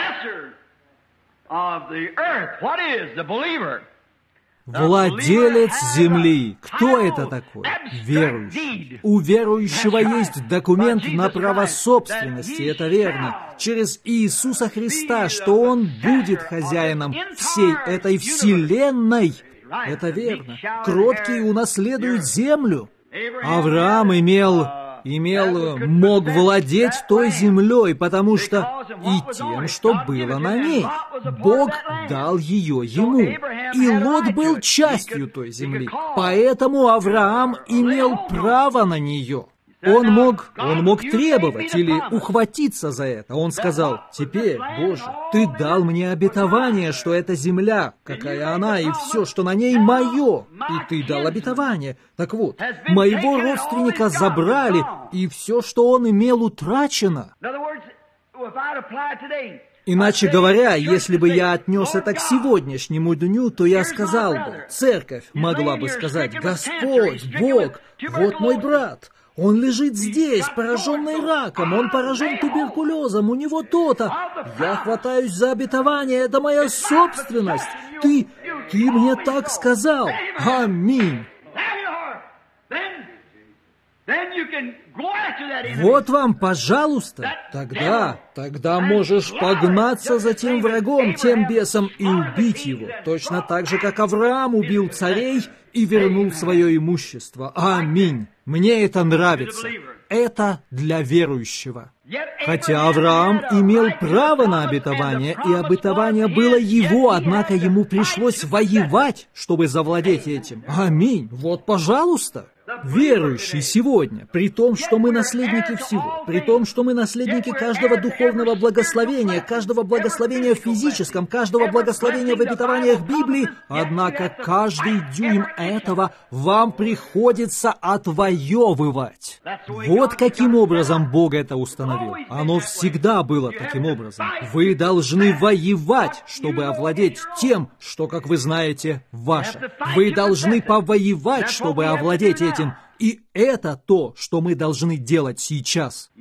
A: Владелец земли. Кто это такой? Верующий. У верующего есть документ на право собственности, это верно, через Иисуса Христа, что Он будет хозяином всей этой вселенной. Это верно. Кроткие унаследуют землю. Авраам мог владеть той землей, потому что и тем, что было на ней. Бог дал ее ему. И Лот был частью той земли. Поэтому Авраам имел право на нее. Он мог требовать или ухватиться за это. Он сказал: «Теперь, Боже, Ты дал мне обетование, что эта земля, какая она, и все, что на ней, мое. И Ты дал обетование. Так вот, моего родственника забрали, и все, что он имел, утрачено». Иначе говоря, если бы я отнес это к сегодняшнему дню, то я сказал бы, церковь могла бы сказать: «Господь, Бог, вот мой брат. Он лежит здесь, пораженный раком, он поражен туберкулезом, у него то-то. Я хватаюсь за обетование, это моя собственность. Ты мне так сказал. Аминь». Вот вам, пожалуйста, тогда можешь погнаться за тем врагом, тем бесом, и убить его, точно так же, как Авраам убил царей и вернул свое имущество. Аминь. Мне это нравится. Это для верующего. Хотя Авраам имел право на обетование, и обетование было его, однако ему пришлось воевать, чтобы завладеть этим. Аминь. Вот, пожалуйста. Верующий сегодня, при том, что мы наследники всего, при том, что мы наследники каждого духовного благословения, каждого благословения в физическом, каждого благословения в обетованиях Библии, однако каждый дюйм этого вам приходится отвоевывать. Вот каким образом Бог это установил. Оно всегда было таким образом. Вы должны воевать, чтобы овладеть тем, что, как вы знаете, ваше. Вы должны повоевать, чтобы овладеть этим. И это то, что мы должны делать сейчас.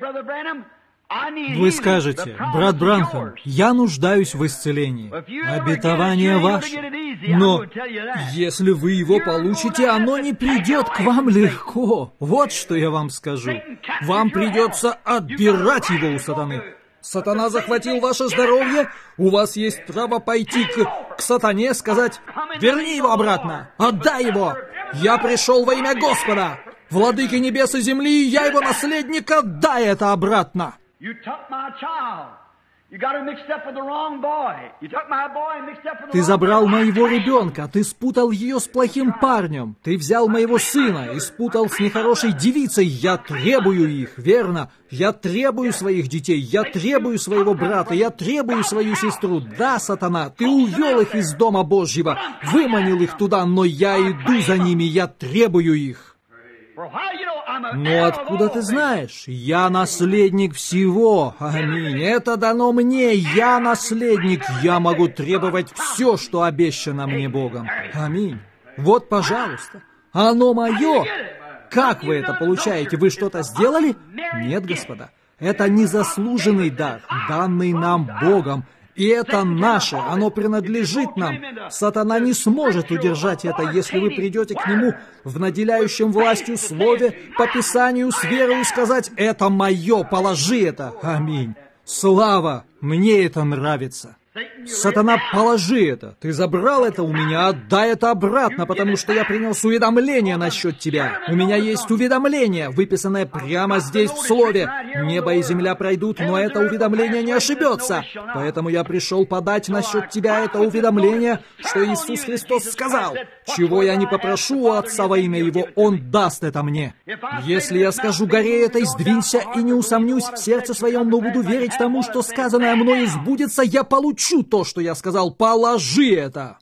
A: Вы скажете: брат Бранхам, я нуждаюсь в исцелении. Обетование ваше. Но если вы его получите, оно не придет к вам легко. Вот что я вам скажу. Вам придется отбирать его у сатаны. Сатана захватил ваше здоровье, у вас есть право пойти к сатане, сказать: «Верни его обратно, отдай его! Я пришел во имя Господа! Владыки небес и земли, я его наследник, отдай это обратно!» Ты забрал моего ребенка, ты спутал ее с плохим парнем, ты взял моего сына и спутал с нехорошей девицей. Я требую их, верно? Я требую своих детей, я требую своего брата, я требую свою сестру. Да, сатана, ты увел их из Дома Божьего, выманил их туда, но я иду за ними, я требую их. Но откуда ты знаешь? Я наследник всего. Аминь. Это дано мне. Я наследник. Я могу требовать все, что обещано мне Богом. Аминь. Вот, пожалуйста. Оно мое. Как вы это получаете? Вы что-то сделали? Нет, господа. Это незаслуженный дар, данный нам Богом. И это наше, оно принадлежит нам. Сатана не сможет удержать это, если вы придете к нему в наделяющем властью слове, по Писанию с верою сказать: «Это мое, положи это». Аминь. Слава, мне это нравится. Сатана, положи это. Ты забрал это у меня, отдай это обратно, потому что я принес уведомление насчет тебя. У меня есть уведомление, выписанное прямо здесь в слове. Небо и земля пройдут, но это уведомление не ошибется. Поэтому я пришел подать насчет тебя это уведомление, что Иисус Христос сказал: «Чего я не попрошу у Отца во имя Его, Он даст это мне». Если я скажу горе этой: «Сдвинься», и не усомнюсь в сердце своем, но буду верить тому, что сказанное мною сбудется, я получу то, что я сказал. Положи это.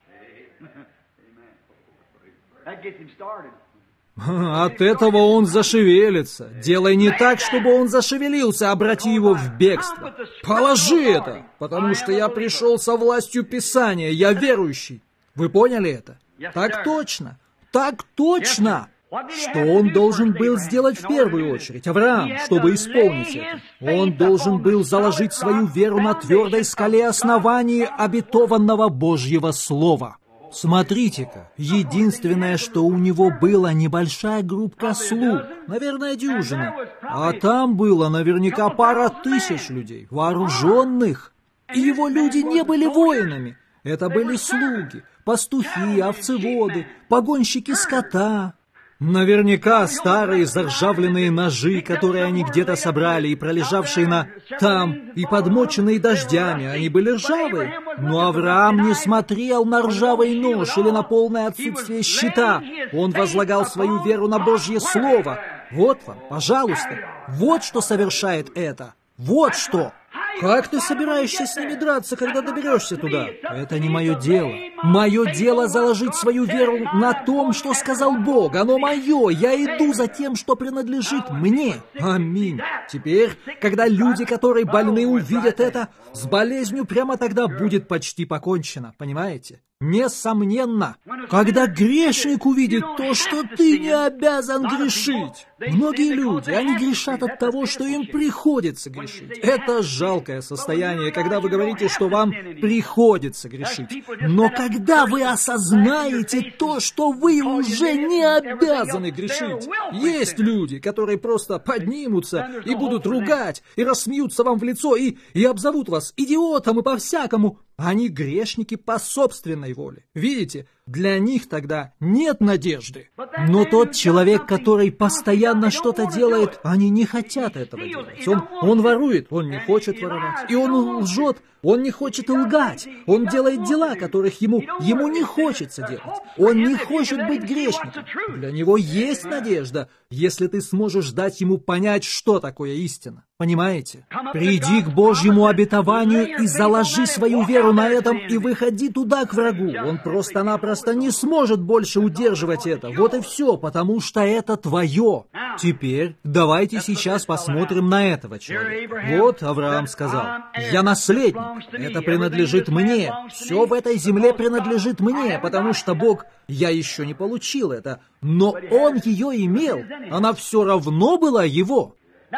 A: От этого он зашевелится. Делай не так, чтобы он зашевелился, обрати его в бегство. Положи это, потому что я пришел со властью Писания, я верующий. Вы поняли это? Так точно, так точно. Что он должен был сделать в первую очередь, Авраам, чтобы исполнить это? Он должен был заложить свою веру на твердой скале основании обетованного Божьего Слова. Смотрите-ка, единственное, что у него было, небольшая группа слуг, наверное, дюжина, а там было наверняка 1000 людей, вооруженных. И его люди не были воинами, это были слуги, пастухи, овцеводы, погонщики скота. Наверняка старые заржавленные ножи, которые они где-то собрали и пролежавшие там, и подмоченные дождями, они были ржавые. Но Авраам не смотрел на ржавый нож или на полное отсутствие щита. Он возлагал свою веру на Божье Слово. Вот вам, пожалуйста, вот что совершает это. Вот что. Как ты собираешься с ними драться, когда доберешься туда? Это не мое дело. Мое дело заложить свою веру на том, что сказал Бог. Оно мое. Я иду за тем, что принадлежит мне. Аминь. Теперь, когда люди, которые больны, увидят это, с болезнью прямо тогда будет почти покончено. Понимаете? Несомненно, когда грешник увидит то, что ты не обязан грешить. Многие люди, они грешат от того, что им приходится грешить. Это жалкое состояние, когда вы говорите, что вам приходится грешить. Но когда вы осознаете то, что вы уже не обязаны грешить. Есть люди, которые просто поднимутся и будут ругать, и рассмеются вам в лицо, и обзовут вас идиотом и по-всякому. Они грешники по собственной воле. Видите, для них тогда нет надежды. Но тот человек, который постоянно что-то делает, они не хотят этого делать. Он ворует, он не хочет воровать. И он лжет, он не хочет лгать. Он делает дела, которых ему не хочется делать. Он не хочет быть грешником. Для него есть надежда, если ты сможешь дать ему понять, что такое истина. Понимаете? Приди к Божьему обетованию и заложи свою веру на этом, и выходи туда к врагу. Он просто-напросто не сможет больше удерживать это. Вот и все, потому что это твое. Теперь давайте сейчас посмотрим на этого человека. Вот Авраам сказал: «Я наследник, это принадлежит мне. Все в этой земле принадлежит мне, потому что Бог, я еще не получил это, но Он ее имел. Она все равно была его».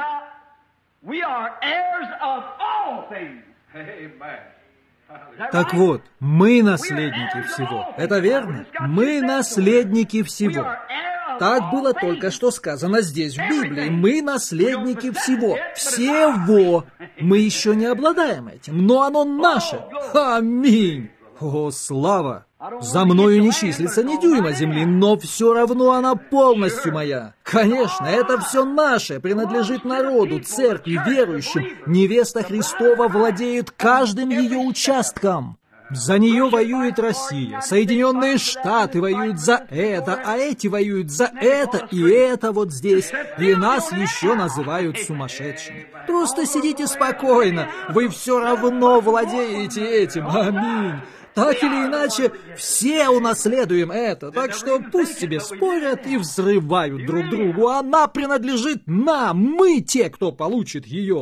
A: Так вот, мы наследники всего. Это верно? Мы наследники всего. Так было только что сказано здесь, в Библии. Мы наследники всего. Всего. Мы еще не обладаем этим, но оно наше. Аминь. О, слава! За мною не числится ни дюйма земли, но все равно она полностью моя. Конечно, это все наше, принадлежит народу, церкви, верующим. Невеста Христова владеет каждым ее участком. За нее воюет Россия, Соединенные Штаты воюют за это, а эти воюют за это и это вот здесь. И нас еще называют сумасшедшими. Просто сидите спокойно, вы все равно владеете этим. Аминь. Так или иначе, все унаследуем это, так что пусть себе спорят и взрывают друг другу. Она принадлежит нам, мы те, кто получит ее.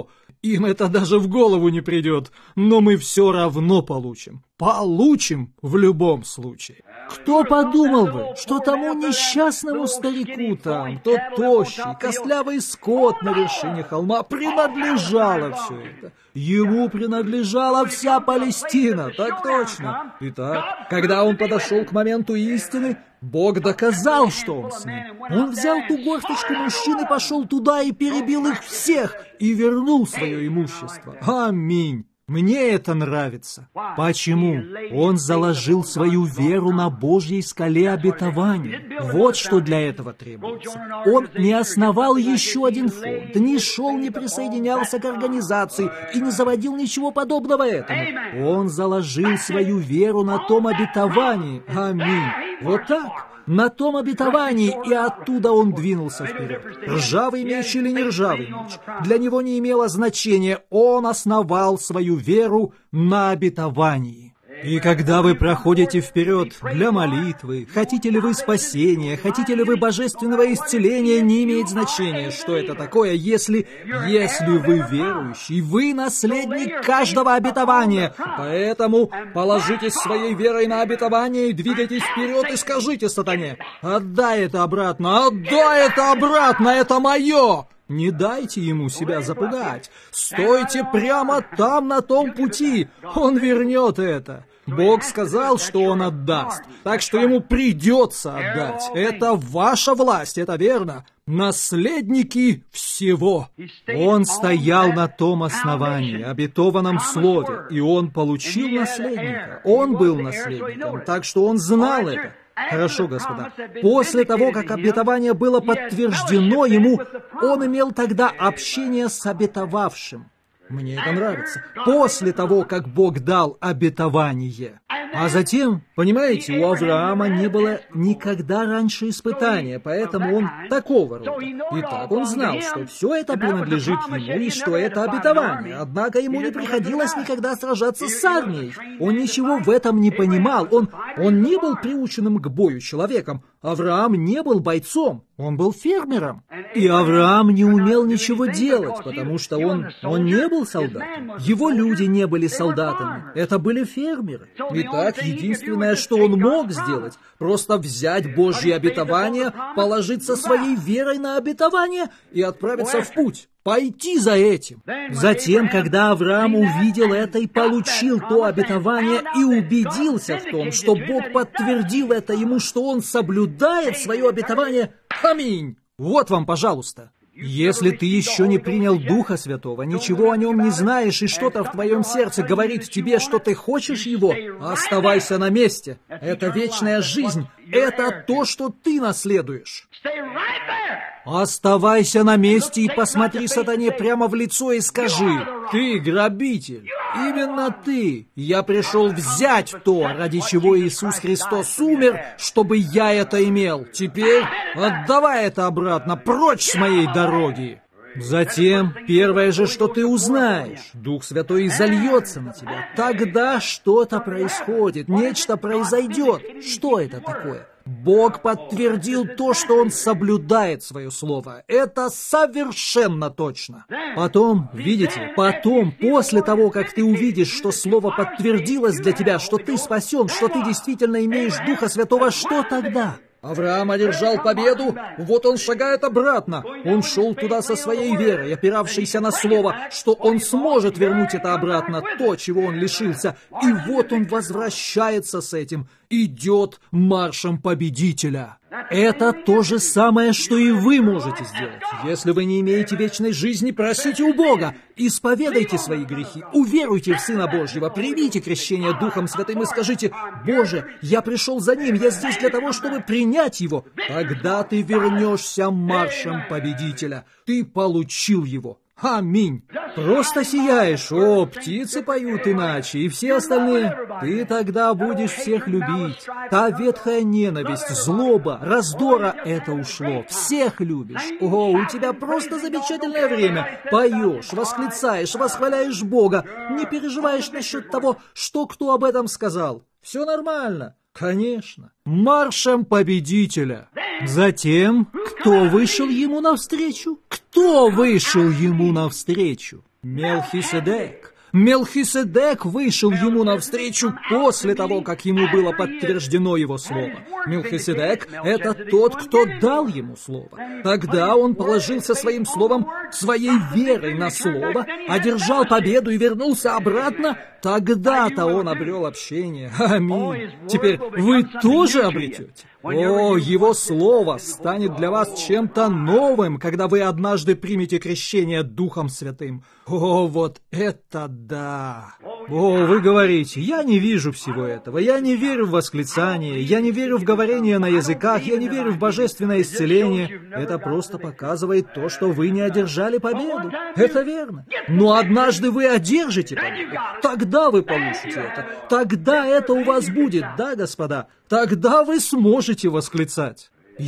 A: Им это даже в голову не придет, но мы все равно получим. Получим в любом случае. Кто подумал бы, что тому несчастному старику там, тот тощий, костлявый скот на вершине холма, принадлежало все это. Ему принадлежала вся Палестина, так точно. Итак, когда он подошел к моменту истины, Бог доказал, что он с ним. Он взял ту горсточку мужчин и пошел туда и перебил их всех, и вернул свое имущество. Аминь. Мне это нравится. Почему? Он заложил свою веру на Божьей скале обетования. Вот что для этого требуется. Он не основал еще один фонд, не шел, не присоединялся к организации и не заводил ничего подобного этому. Он заложил свою веру на том обетовании. Аминь. Вот так. На том обетовании, и оттуда он двинулся вперед. Ржавый меч или не ржавый меч, для него не имело значения, он основал свою веру на обетовании. И когда вы проходите вперед для молитвы, хотите ли вы спасения, хотите ли вы божественного исцеления, не имеет значения, что это такое, если вы верующий, вы наследник каждого обетования. Поэтому положитесь своей верой на обетование и двигайтесь вперед и скажите сатане: «Отдай это обратно, отдай это обратно, это мое!» Не дайте ему себя запугать. Стойте прямо там, на том пути. Он вернет это. Бог сказал, что Он отдаст, так что Ему придется отдать. Это ваша власть, это верно. Наследники всего. Он стоял на том основании, обетованном слове, и он получил наследника. Он был наследником, так что он знал это. Хорошо, господа. После того, как обетование было подтверждено ему, он имел тогда общение с обетовавшим. Мне это нравится. После того, как Бог дал обетование. А затем, понимаете, у Авраама не было никогда раньше испытания, поэтому он такого рода. Итак, он знал, что все это принадлежит ему и что это обетование. Однако ему не приходилось никогда сражаться с армией. Он ничего в этом не понимал. Он не был приученным к бою человеком. Авраам не был бойцом, он был фермером. И Авраам не умел ничего делать, потому что он не был солдатом. Его люди не были солдатами, это были фермеры. Итак, единственное, что он мог сделать, просто взять Божье обетование, положиться своей верой на обетование и отправиться в путь. Пойти за этим. Затем, когда Авраам увидел это и получил то обетование и убедился в том, что Бог подтвердил это ему, что он соблюдает свое обетование, аминь! Вот вам, пожалуйста. Если ты еще не принял Духа Святого, ничего о нем не знаешь, и что-то в твоем сердце говорит тебе, что ты хочешь его, оставайся на месте. Это вечная жизнь. Это то, что ты наследуешь. Оставайся на месте и посмотри сатане прямо в лицо и скажи: «Ты грабитель, именно ты. Я пришел взять то, ради чего Иисус Христос умер, чтобы я это имел. Теперь отдавай это обратно, прочь с моей дороги». Затем, первое же, что ты узнаешь, Дух Святой изольется на тебя. Тогда что-то происходит, нечто произойдет. Что это такое? Бог подтвердил то, что Он соблюдает свое слово. Это совершенно точно. Потом, видите, после того, как ты увидишь, что слово подтвердилось для тебя, что ты спасен, что ты действительно имеешь Духа Святого, что тогда? Авраам одержал победу, вот он шагает обратно. Он шел туда со своей верой, опиравшейся на слово, что он сможет вернуть это обратно, то, чего он лишился. И вот он возвращается с этим, идет маршем победителя. Это то же самое, что и вы можете сделать. Если вы не имеете вечной жизни, просите у Бога, исповедайте свои грехи, уверуйте в Сына Божьего, примите крещение Духом Святым и скажите: «Боже, я пришел за Ним, я здесь для того, чтобы принять Его». Тогда ты вернешься маршем победителя. Ты получил Его. Аминь. Просто сияешь. О, птицы поют иначе, и все остальные. Ты тогда будешь всех любить. Та ветхая ненависть, злоба, раздора — это ушло. Всех любишь. О, у тебя просто замечательное время. Поешь, восклицаешь, восхваляешь Бога. Не переживаешь насчет того, что кто об этом сказал. Все нормально. Конечно. Маршем победителя. Затем, кто вышел ему навстречу? Кто вышел ему навстречу? Мелхиседек. Мелхиседек вышел ему навстречу после того, как ему было подтверждено его слово. Мелхиседек — это тот, кто дал ему слово. Тогда он положился своим словом, своей верой на слово, одержал победу и вернулся обратно. Тогда-то он обрел общение. Аминь. Теперь вы тоже обретете. О, его слово станет для вас чем-то новым, когда вы однажды примете крещение Духом Святым. О, вот это да! О, вы говорите, я не вижу всего этого, я не верю в восклицание, я не верю в говорение на языках, я не верю в божественное исцеление. Это просто показывает то, что вы не одержали победу. Это верно. Но однажды вы одержите победу. Тогда вы получите это. Тогда это у вас будет, да, господа? Тогда вы сможете восклицать.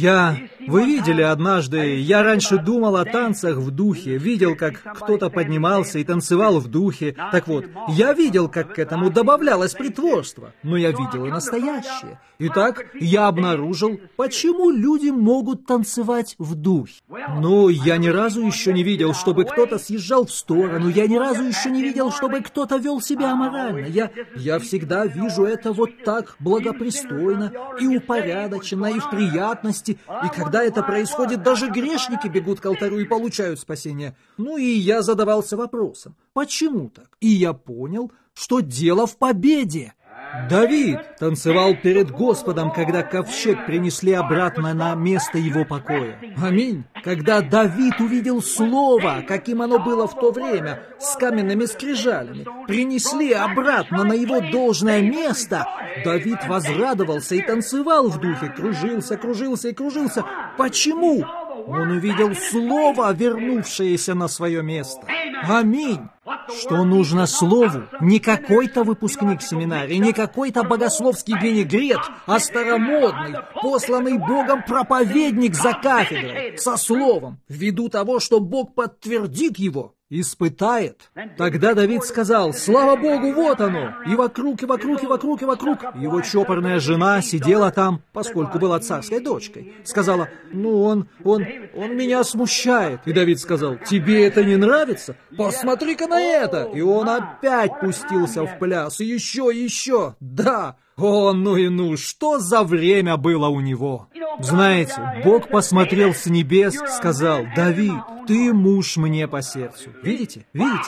A: Вы видели однажды, я раньше думал о танцах в духе, видел, как кто-то поднимался и танцевал в духе. Так вот, я видел, как к этому добавлялось притворство, но я видел и настоящее. Итак, я обнаружил, почему люди могут танцевать в духе. Но я ни разу еще не видел, чтобы кто-то съезжал в сторону, я ни разу еще не видел, чтобы кто-то вел себя аморально. Я всегда вижу это вот так благопристойно и упорядоченно, и в приятности. И когда это происходит, даже грешники бегут к алтарю и получают спасение. Ну и я задавался вопросом, почему так? И я понял, что дело в победе. Давид танцевал перед Господом, когда ковчег принесли обратно на место его покоя. Аминь. Когда Давид увидел слово, каким оно было в то время, с каменными скрижалями, принесли обратно на его должное место, Давид возрадовался и танцевал в духе, кружился, кружился и кружился. Почему? Он увидел слово, вернувшееся на свое место. Аминь. Что нужно слову? Не какой-то выпускник семинарии, не какой-то богословский винегрет, а старомодный, посланный Богом проповедник за кафедрой, со словом, ввиду того, что Бог подтвердит его, испытает. Тогда Давид сказал: «Слава Богу, вот оно!» И вокруг, и вокруг, и вокруг, и вокруг. Его чопорная жена сидела там, поскольку была царской дочкой. Сказала: он меня смущает. И Давид сказал: «Тебе это не нравится? Посмотри-ка на это!» И он опять пустился в пляс. И еще. Да! О, ну, что за время было у него? Знаете, Бог посмотрел с небес, сказал: «Давид, ты муж мне по сердцу». Видите?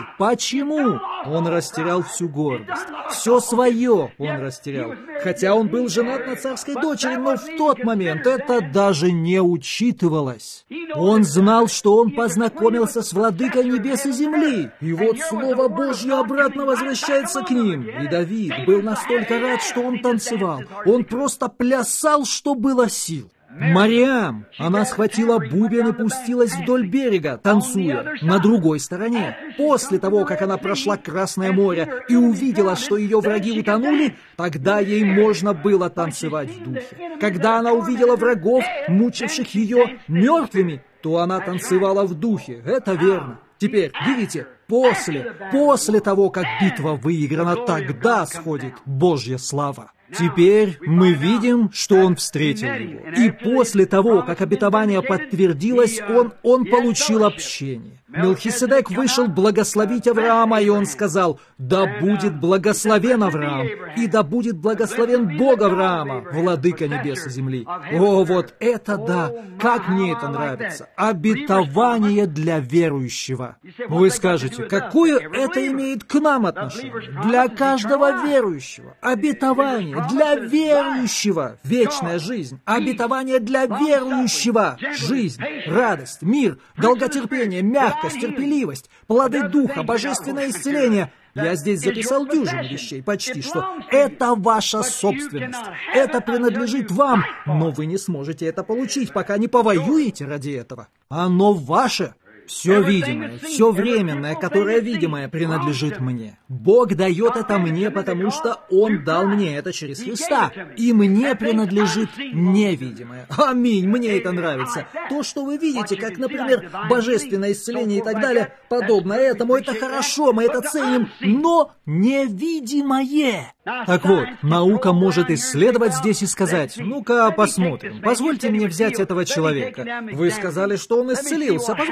A: Почему? Он растерял всю гордость. Все свое он растерял. Хотя он был женат на царской дочери, но в тот момент это даже не учитывалось. Он знал, что он познакомился с владыкой небес и земли. И вот Слово Божье обратно возвращается к ним. И Давид был настолько рад, что он танцевал. Он просто плясал, что было сил. Мариам, она схватила бубен и пустилась вдоль берега, танцуя, на другой стороне. После того, как она прошла Красное море и увидела, что ее враги утонули, тогда ей можно было танцевать в духе. Когда она увидела врагов, мучивших ее мертвыми, то она танцевала в духе. Это верно. Теперь, видите, после того, как битва выиграна, тогда сходит Божья слава. Теперь мы видим, что он встретил его. И после того, как обетование подтвердилось, он получил общение. Мелхиседек вышел благословить Авраама, и он сказал: «Да будет благословен Авраам, и да будет благословен Бог Авраама, владыка небес и земли». О, вот это да! Как мне это нравится! Обетование для верующего. Вы скажете, какое это имеет к нам отношение? Для каждого верующего. Обетование для верующего. Вечная жизнь. Обетование для верующего. Жизнь, радость, мир, долготерпение, мягкость, терпеливость, плоды духа, божественное исцеление. Я здесь записал дюжину вещей, почти что. Это ваша собственность. Это принадлежит вам, но вы не сможете это получить, пока не повоюете ради этого. Оно ваше. Все видимое, все временное, которое видимое, принадлежит мне. Бог дает это мне, потому что Он дал мне это через Христа. И мне принадлежит невидимое. Аминь, мне это нравится. То, что вы видите, как, например, божественное исцеление и так далее, подобно этому, это хорошо, мы это ценим, но невидимое. Так вот, наука может исследовать здесь и сказать: «Ну-ка, посмотрим. Позвольте мне взять этого человека. Вы сказали, что он исцелился. Позвольте мне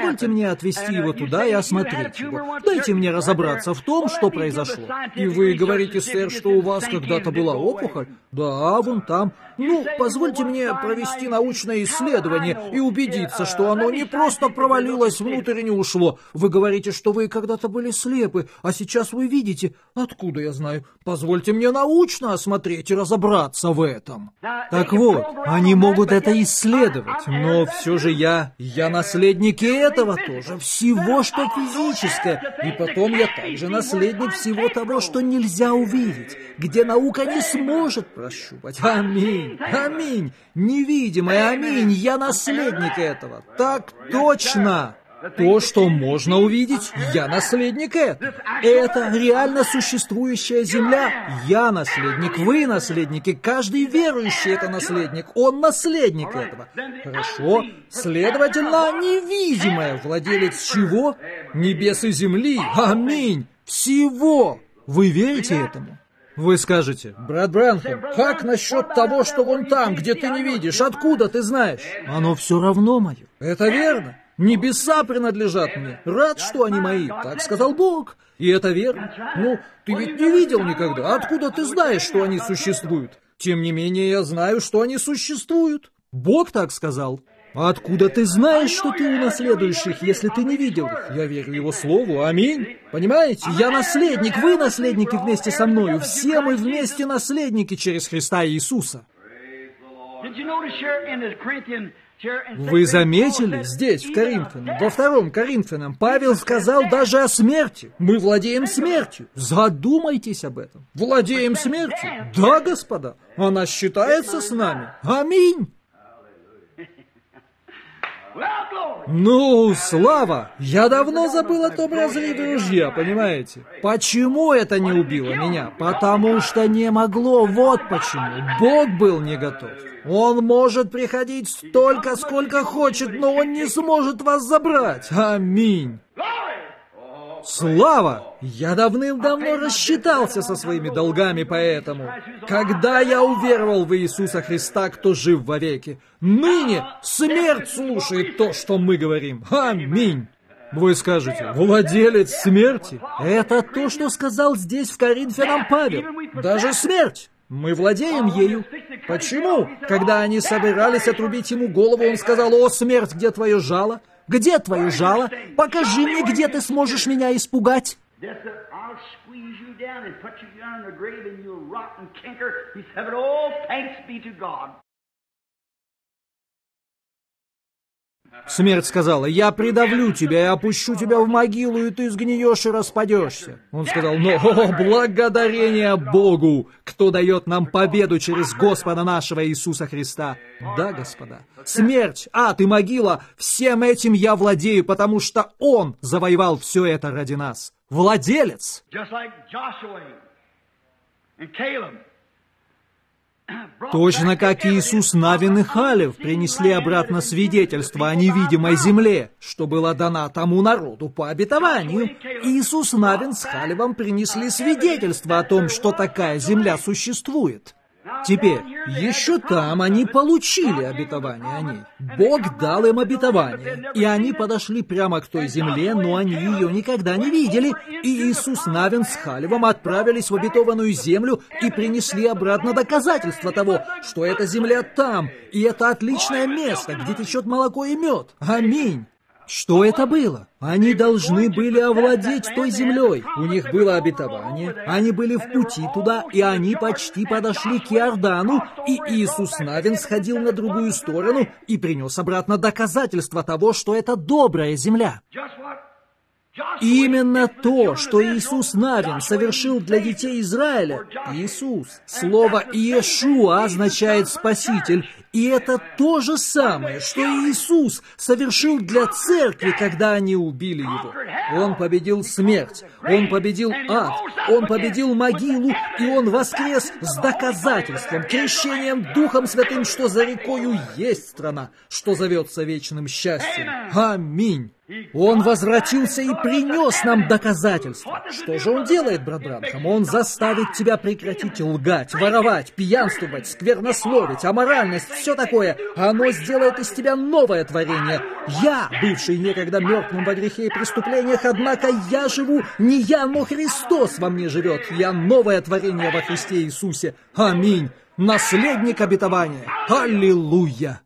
A: мне отвезти его туда и осмотреть его. Дайте мне разобраться в том, что произошло. И вы говорите, сэр, что у вас когда-то была опухоль? Да, вон там. Ну, позвольте мне провести научное исследование и убедиться, что оно не просто провалилось внутрь и не ушло. Вы говорите, что вы когда-то были слепы, а сейчас вы видите. Откуда я знаю? Позвольте мне научно осмотреть и разобраться в этом. Так вот, они могут это исследовать, но все же я наследник и этого тоже, всего, что физическое. И потом я также наследник всего того, что нельзя увидеть, где наука не сможет прощупать. Аминь. Аминь! Невидимое, аминь! Я наследник этого! Так точно! То, что можно увидеть, я наследник этого. Это реально существующая земля. Я наследник, вы наследники, каждый верующий это наследник. Он наследник этого. Хорошо. Следовательно, невидимое. Владелец чего? Небес и земли. Аминь! Всего! Вы верите этому? Вы скажете, брат Бранхам, как насчет того, что вон там, где ты не видишь? Откуда ты знаешь? Оно все равно мое. Это верно. Небеса принадлежат мне. Рад, что они мои. Так сказал Бог. И это верно. Ну, ты ведь не видел никогда. Откуда ты знаешь, что они существуют? Тем не менее, я знаю, что они существуют. Бог так сказал. А откуда ты знаешь, что ты унаследуешь их, если ты не видел их? Я верю его слову. Аминь. Понимаете? Я наследник, вы наследники вместе со мною. Все мы вместе наследники через Христа Иисуса. Вы заметили здесь, в Коринфянам, во 2 Коринфянам, Павел сказал даже о смерти. Мы владеем смертью. Задумайтесь об этом. Владеем смертью? Да, господа. Она считается с нами. Аминь. Ну, слава! Я давно забыл о том разрыве ружья, понимаете? Почему это не убило меня? Потому что не могло, вот почему. Бог был не готов. Он может приходить столько, сколько хочет, но он не сможет вас забрать. Аминь. Слава! Я давным-давно рассчитался со своими долгами поэтому. Когда я уверовал в Иисуса Христа, кто жив вовеки, ныне смерть слушает то, что мы говорим. Аминь! Вы скажете, владелец смерти? Это то, что сказал здесь в Коринфянам Павел. Даже смерть. Мы владеем ею. Почему? Когда они собирались отрубить ему голову, он сказал, «О, смерть, где твое жало? Где твое жало? Покажи мне, где ты сможешь меня испугать». Смерть сказала, «Я придавлю тебя и опущу тебя в могилу, и ты сгниешь и распадешься». Он сказал, «Но благодарение Богу, кто дает нам победу через Господа нашего Иисуса Христа». Да, господа. Смерть, ад и могила, всем этим я владею, потому что Он завоевал все это ради нас. Владелец. Точно как Иисус Навин и Халев принесли обратно свидетельство о невидимой земле, что было дано тому народу по обетованию. Иисус Навин с Халевом принесли свидетельство о том, что такая земля существует. Теперь, еще там они получили обетование о ней. Бог дал им обетование, и они подошли прямо к той земле, но они ее никогда не видели. И Иисус Навин с Халевом отправились в обетованную землю и принесли обратно доказательства того, что эта земля там, и это отличное место, где течет молоко и мед. Аминь. Что это было? Они должны были овладеть той землей. У них было обетование, они были в пути туда, и они почти подошли к Иордану, и Иисус Навин сходил на другую сторону и принес обратно доказательства того, что это добрая земля. Именно то, что Иисус Навин совершил для детей Израиля. Иисус. Слово «Иешуа» означает «спаситель». И это то же самое, что Иисус совершил для церкви, когда они убили Его. Он победил смерть, Он победил ад, Он победил могилу, и Он воскрес с доказательством, крещением Духом Святым, что за рекою есть страна, что зовется вечным счастьем. Аминь. Он возвратился и принес нам доказательства. Что же Он делает, брат Бранхам? Он заставит тебя прекратить лгать, воровать, пьянствовать, сквернословить, аморальность, все такое. Оно сделает из тебя новое творение. Я, бывший некогда мертвым во грехе и преступлениях, однако я живу, не я, но Христос во мне живет. Я новое творение во Христе Иисусе. Аминь. Наследник обетования. Аллилуйя.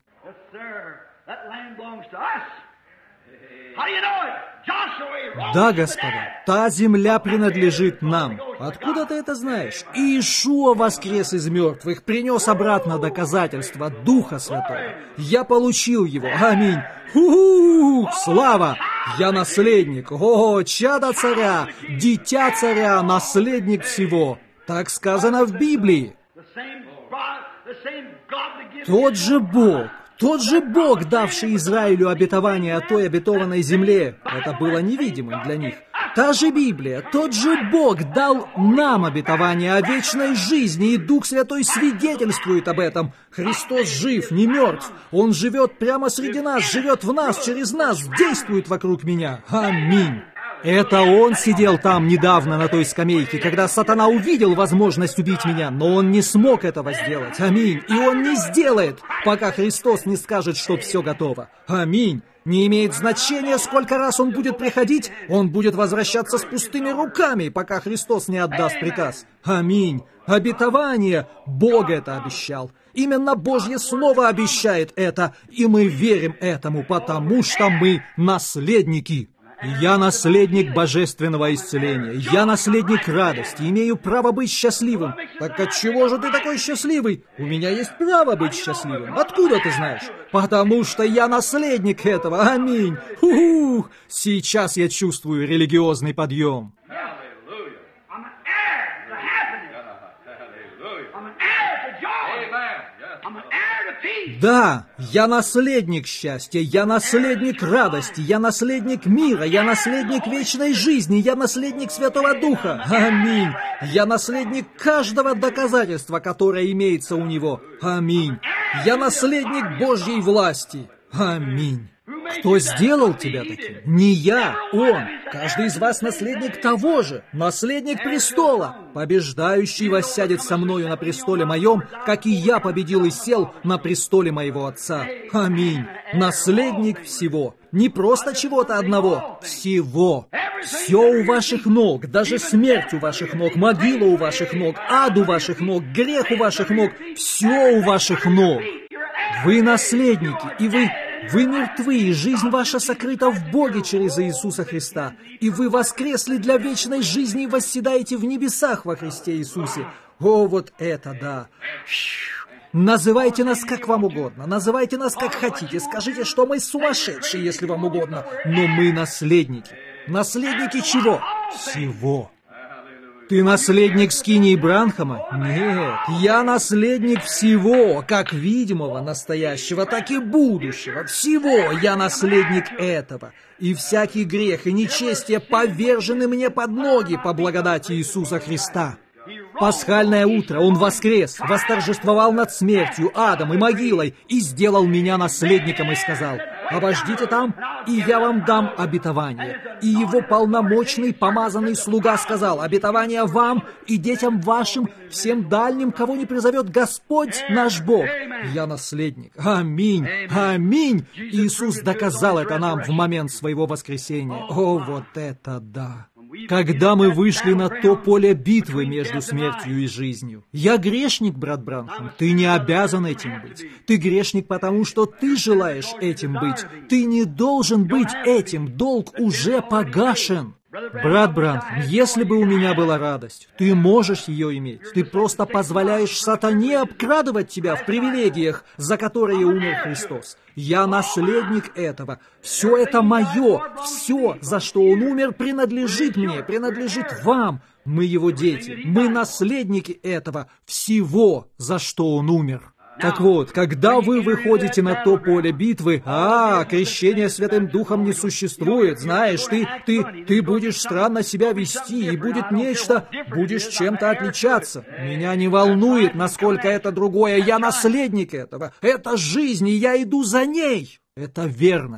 A: Да, Господа, та земля принадлежит нам. Откуда ты это знаешь? Иешуа воскрес из мертвых, принес обратно доказательства Духа Святого. Я получил его. Аминь. Слава! Я наследник. О, чадо царя, дитя царя, наследник всего. Так сказано в Библии. Тот же Бог, давший Израилю обетование о той обетованной земле, это было невидимым для них. Та же Библия, тот же Бог дал нам обетование о вечной жизни, и Дух Святой свидетельствует об этом. Христос жив, не мертв. Он живет прямо среди нас, живет в нас, через нас, действует вокруг меня. Аминь. Это он сидел там недавно на той скамейке, когда сатана увидел возможность убить меня, но он не смог этого сделать. Аминь. И он не сделает, пока Христос не скажет, что все готово. Аминь. Не имеет значения, сколько раз он будет приходить, он будет возвращаться с пустыми руками, пока Христос не отдаст приказ. Аминь. Обетование. Бог это обещал. Именно Божье Слово обещает это, и мы верим этому, потому что мы наследники. Я наследник божественного исцеления. Я наследник радости. Имею право быть счастливым. Так отчего же ты такой счастливый? У меня есть право быть счастливым. Откуда ты знаешь? Потому что я наследник этого. Аминь. Сейчас я чувствую религиозный подъем. Да, я наследник счастья, я наследник радости, я наследник мира, я наследник вечной жизни, я наследник Святого Духа. Аминь. Я наследник каждого доказательства, которое имеется у Него. Аминь. Я наследник Божьей власти. Аминь. Кто сделал тебя таким? Не я, Он. Каждый из вас наследник того же, наследник престола. Побеждающий воссядет со мною на престоле моем, как и я победил и сел на престоле моего Отца. Аминь. Наследник всего. Не просто чего-то одного, всего. Все у ваших ног, даже смерть у ваших ног, могила у ваших ног, ад у ваших ног, грех у ваших ног, все у ваших ног. Вы наследники, и вы мертвы, и жизнь ваша сокрыта в Боге через Иисуса Христа. И вы воскресли для вечной жизни и восседаете в небесах во Христе Иисусе. О, вот это да! Называйте нас как вам угодно, называйте нас как хотите, скажите, что мы сумасшедшие, если вам угодно, но мы наследники. Наследники чего? Всего. Ты наследник скинии Бранхама? Нет, я наследник всего, как видимого, настоящего, так и будущего. Всего я наследник этого. И всякий грех и нечестие повержены мне под ноги по благодати Иисуса Христа. Пасхальное утро Он воскрес, восторжествовал над смертью, адом и могилой и сделал меня наследником и сказал: «Обождите там, и я вам дам обетование». И Его полномочный помазанный слуга сказал: «Обетование вам и детям вашим, всем дальним, кого не призовет Господь наш Бог». Я наследник. Аминь. Аминь. Иисус доказал это нам в момент Своего воскресения. О, вот это да! Когда мы вышли на то поле битвы между смертью и жизнью. Я грешник, брат Бранхам, ты не обязан этим быть. Ты грешник, потому что ты желаешь этим быть. Ты не должен быть этим, долг уже погашен. Брат Бранхам, если бы у меня была радость, ты можешь ее иметь. Ты просто позволяешь сатане обкрадывать тебя в привилегиях, за которые умер Христос. Я наследник этого. Все это мое. Все, за что Он умер, принадлежит мне, принадлежит вам. Мы Его дети. Мы наследники этого. Всего, за что Он умер. Так вот, когда вы выходите на то поле битвы, крещение Святым Духом не существует, знаешь, ты будешь странно себя вести, и будет нечто, будешь чем-то отличаться. Меня не волнует, насколько это другое, я наследник этого. Это жизнь, и я иду за ней. Это верно.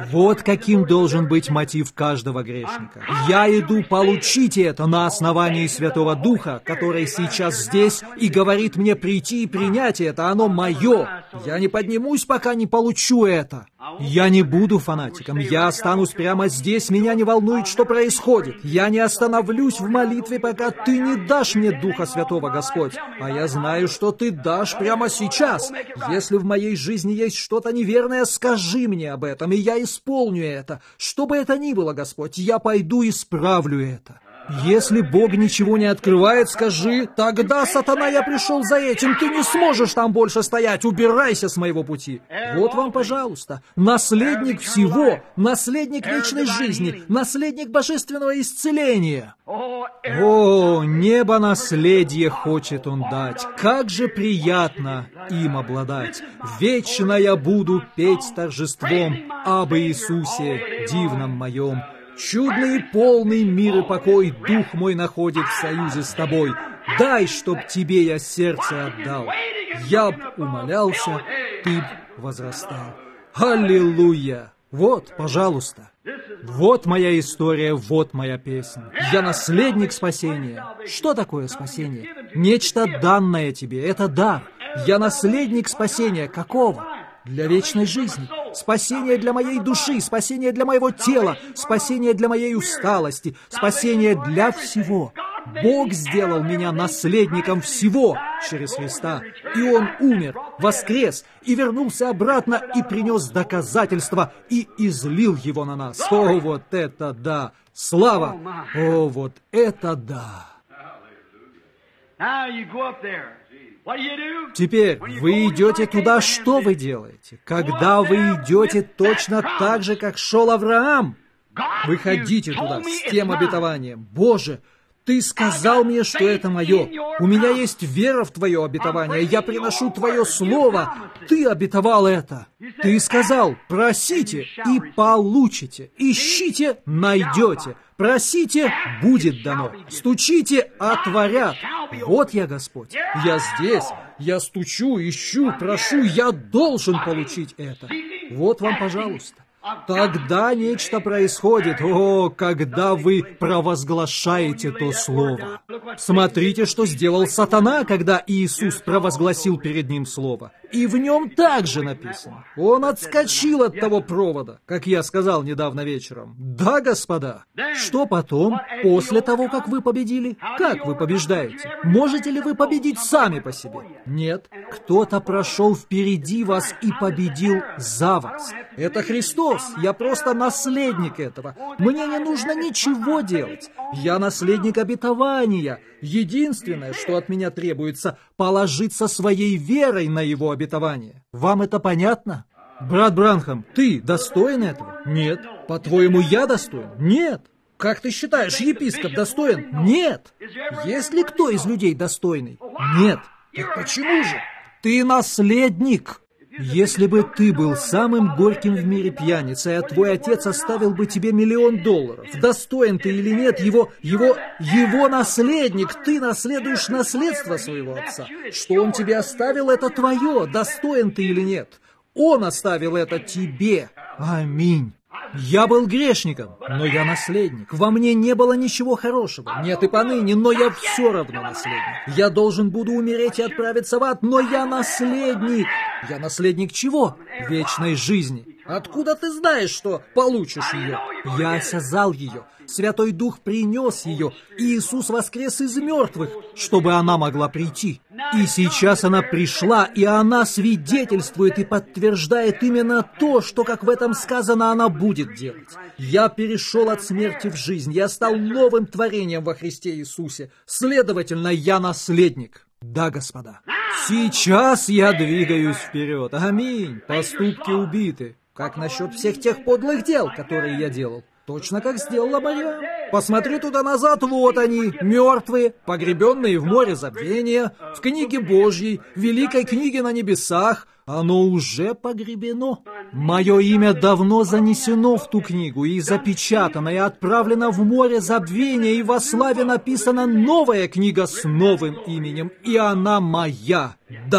A: Вот каким должен быть мотив каждого грешника. Я иду получить это на основании Святого Духа, который сейчас здесь и говорит мне прийти и принять это. Оно мое. Я не поднимусь, пока не получу это. Я не буду фанатиком. Я останусь прямо здесь. Меня не волнует, что происходит. Я не остановлюсь в молитве, пока Ты не дашь мне Духа Святого, Господь. А я знаю, что Ты дашь прямо сейчас. Если в моей жизни есть что-то неверное, скажи мне об этом, и я исполню это. Что бы это ни было, Господь, я пойду и исправлю это. Если Бог ничего не открывает, скажи: тогда, сатана, я пришел за этим, ты не сможешь там больше стоять, убирайся с моего пути. Вот вам, пожалуйста, наследник всего, наследник вечной жизни, наследник божественного исцеления. О, небо наследие хочет Он дать, как же приятно им обладать. Вечно я буду петь с торжеством об Иисусе дивном моем. Чудный и полный мир и покой дух мой находит в союзе с Тобой. Дай, чтоб Тебе я сердце отдал. Я б умолялся, Ты б возрастал. Аллилуйя! Вот, пожалуйста. Вот моя история, вот моя песня. Я наследник спасения. Что такое спасение? Нечто данное тебе, это дар. Я наследник спасения. Какого? Для вечной жизни. Спасение для моей души, спасение для моего тела, спасение для моей усталости, спасение для всего. Бог сделал меня наследником всего через Христа. И Он умер, воскрес и вернулся обратно и принес доказательства и излил его на нас. О, вот это да! Слава! О, вот это да! Теперь вы идете туда, что вы делаете? Когда вы идете точно так же, как шел Авраам, вы ходите туда с тем обетованием: Боже, Ты сказал мне, что это мое. У меня есть вера в Твое обетование. Я приношу Твое слово. Ты обетовал это. Ты сказал: просите и получите. Ищите, найдете. Просите, будет дано. Стучите, отворят. Вот я, Господь. Я здесь. Я стучу, ищу, прошу. Я должен получить это. Вот вам, пожалуйста. Тогда нечто происходит. О, когда вы провозглашаете то слово. Смотрите, что сделал сатана, когда Иисус провозгласил перед ним слово. И в нем также написано: он отскочил от того провода, как я сказал недавно вечером. Да, господа. Что потом, после того, как вы победили? Как вы побеждаете? Можете ли вы победить сами по себе? Нет. Кто-то прошел впереди вас и победил за вас. Это Христос. Я просто наследник этого. Мне не нужно ничего делать. Я наследник обетования. Единственное, что от меня требуется, положиться своей верой на его обетование. Вам это понятно? Брат Бранхам, ты достоин этого? Нет. По-твоему, я достоин? Нет. Как ты считаешь, епископ достоин? Нет. Есть ли кто из людей достойный? Нет. Так почему же? Ты наследник. Если бы ты был самым горьким в мире пьяницей, а твой отец оставил бы тебе $1 миллион, достоин ты или нет, его наследник, ты наследуешь наследство своего отца. Что он тебе оставил, это твое, достоин ты или нет. Он оставил это тебе. Аминь. Я был грешником, но я наследник. Во мне не было ничего хорошего. Нет и поныне, но я все равно наследник. Я должен буду умереть и отправиться в ад, но я наследник. Я наследник чего? Вечной жизни. Откуда ты знаешь, что получишь ее? Я осязал ее. Святой Дух принес ее. И Иисус воскрес из мертвых, чтобы она могла прийти. И сейчас она пришла, и она свидетельствует и подтверждает именно то, что, как в этом сказано, она будет делать. Я перешел от смерти в жизнь. Я стал новым творением во Христе Иисусе. Следовательно, я наследник. Да, господа. Сейчас я двигаюсь вперед. Аминь. Поступки убиты. Как насчет всех тех подлых дел, которые я делал? Точно как сделала Марьям. Посмотри туда назад, вот они, мертвые, погребенные в море забвения, в книге Божьей, великой книге на небесах. Оно уже погребено. Мое имя давно занесено в ту книгу и запечатано, и отправлено в море забвения, и во славе написана новая книга с новым именем, и она моя. Да,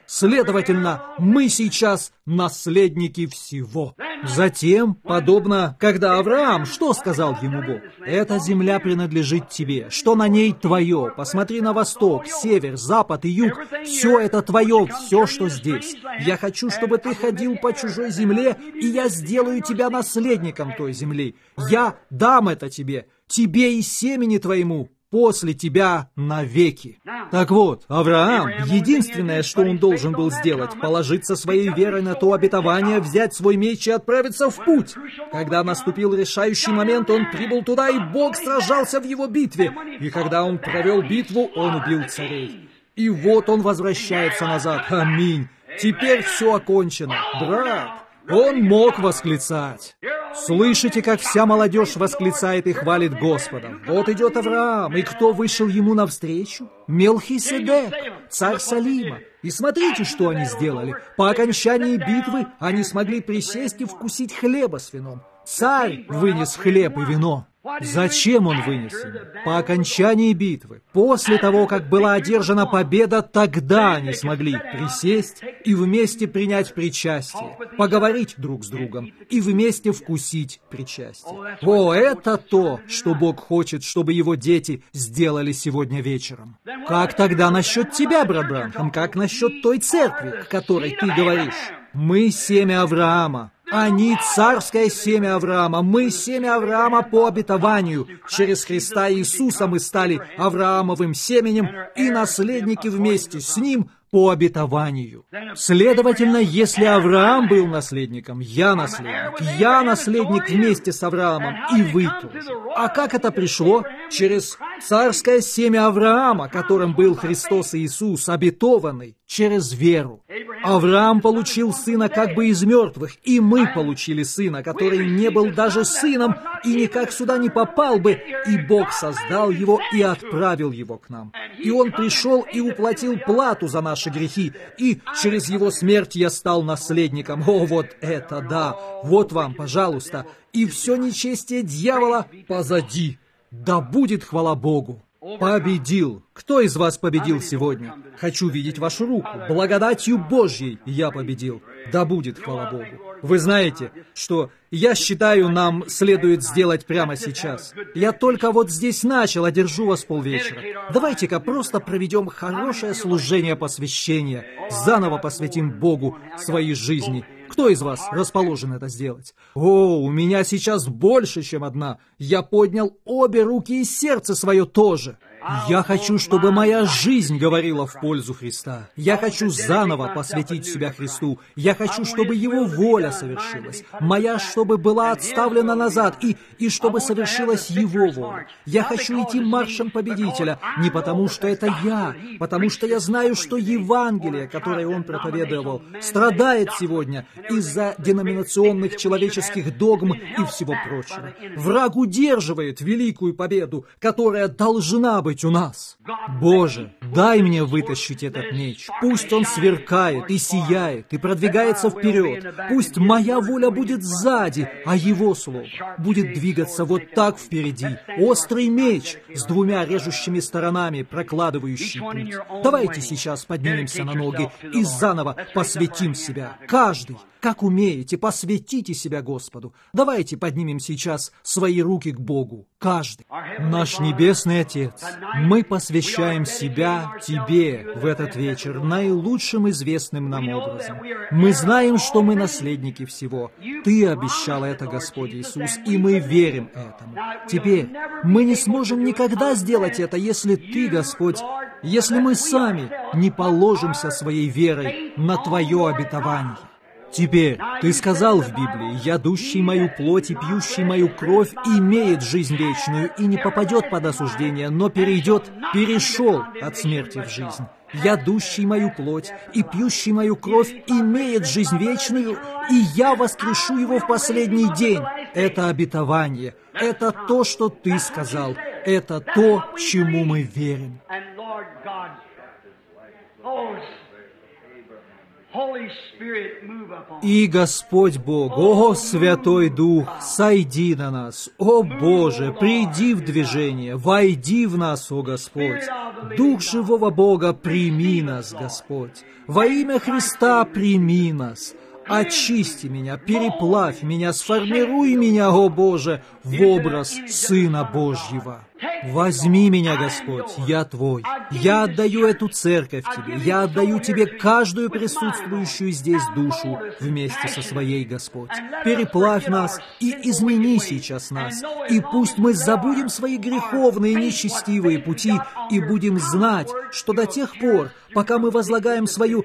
A: Следовательно, мы сейчас наследники всего. Затем, подобно, когда Авраам, что сказал ему Бог? «Эта земля принадлежит тебе, что на ней твое. Посмотри на восток, север, запад и юг. Все это твое, все, что здесь. Я хочу, чтобы ты ходил по чужой земле, и я сделаю тебя наследником той земли. Я дам это тебе и семени твоему, после тебя навеки». Так вот, Авраам, единственное, что он должен был сделать, положиться своей верой на то обетование, взять свой меч и отправиться в путь. Когда наступил решающий момент, он прибыл туда, и Бог сражался в его битве. И когда он провел битву, он убил царей. И вот он возвращается назад. Аминь. Теперь все окончено. Брат, он мог восклицать. Слышите, как вся молодежь восклицает и хвалит Господа? Вот идет Авраам, и кто вышел ему навстречу? Мелхиседек, царь Салима. И смотрите, что они сделали. По окончании битвы они смогли присесть и вкусить хлеба с вином. Царь вынес хлеб и вино. Зачем он вынес его? По окончании битвы. После того, как была одержана победа, тогда они смогли присесть и вместе принять причастие, поговорить друг с другом и вместе вкусить причастие. О, это то, что Бог хочет, чтобы его дети сделали сегодня вечером. Как тогда насчет тебя, брат Бранхам? Как насчет той церкви, к которой ты говоришь? Мы семя Авраама. Они царское семя Авраама. Мы семя Авраама по обетованию. Через Христа Иисуса мы стали Авраамовым семенем и наследники вместе с Ним по обетованию. Следовательно, если Авраам был наследником, я наследник. Я наследник вместе с Авраамом, и вы тоже. А как это пришло? Через царское семя Авраама, которым был Христос Иисус, обетованный, через веру. Авраам получил сына как бы из мертвых, и мы получили сына, который не был даже сыном и никак сюда не попал бы, и Бог создал его и отправил его к нам. И он пришел и уплатил плату за наши грехи, и через его смерть я стал наследником. О, вот это да! Вот вам, пожалуйста, и все нечестие дьявола позади. Да будет хвала Богу! Победил. Кто из вас победил сегодня? Хочу видеть вашу руку. Благодатью Божьей я победил. Да будет хвала Богу. Вы знаете, что я считаю, нам следует сделать прямо сейчас. Я только вот здесь начал, а держу вас полвечера. Давайте-ка просто проведем хорошее служение посвящения. Заново посвятим Богу своей жизни. Кто из вас расположен это сделать? О, у меня сейчас больше, чем одна. Я поднял обе руки и сердце свое тоже. Я хочу, чтобы моя жизнь говорила в пользу Христа. Я хочу заново посвятить себя Христу. Я хочу, чтобы Его воля совершилась. Моя, чтобы была отставлена назад, и чтобы совершилась Его воля. Я хочу идти маршем победителя, не потому что это я, потому что я знаю, что Евангелие, которое Он проповедовал, страдает сегодня из-за деноминационных человеческих догм и всего прочего. Враг удерживает великую победу, которая должна быть у нас. Боже, дай мне вытащить этот меч. Пусть он сверкает и сияет, и продвигается вперед. Пусть моя воля будет сзади, а Его слово будет двигаться вот так впереди. Острый меч с двумя режущими сторонами, прокладывающий путь. Давайте сейчас поднимемся на ноги и заново посвятим себя. Каждый, как умеете, посвятите себя Господу. Давайте поднимем сейчас свои руки к Богу. Каждый. Наш Небесный Отец, мы посвящаем себя Тебе в этот вечер наилучшим известным нам образом. Мы знаем, что мы наследники всего. Ты обещал это, Господь Иисус, и мы верим этому. Теперь мы не сможем никогда сделать это, если Ты, Господь, если мы сами не положимся своей верой на Твое обетование. Теперь, Ты сказал в Библии, «Ядущий мою плоть и пьющий мою кровь имеет жизнь вечную и не попадет под осуждение, но перешел от смерти в жизнь». «Ядущий мою плоть и пьющий мою кровь имеет жизнь вечную, и я воскрешу его в последний день». Это обетование, это то, что Ты сказал, это то, чему мы верим. И Господь Бог, о Святой Дух, сойди на нас, о Боже, приди в движение, войди в нас, о Господь. Дух живого Бога, прими нас, Господь. Во имя Христа прими нас. Очисти меня, переплавь меня, сформируй меня, о Боже, в образ Сына Божьего. Возьми меня, Господь, я Твой. Я отдаю эту церковь Тебе. Я отдаю Тебе каждую присутствующую здесь душу вместе со своей, Господь. Переплавь нас и измени сейчас нас. И пусть мы забудем свои греховные, нечестивые пути и будем знать, что до тех пор, пока мы возлагаем свою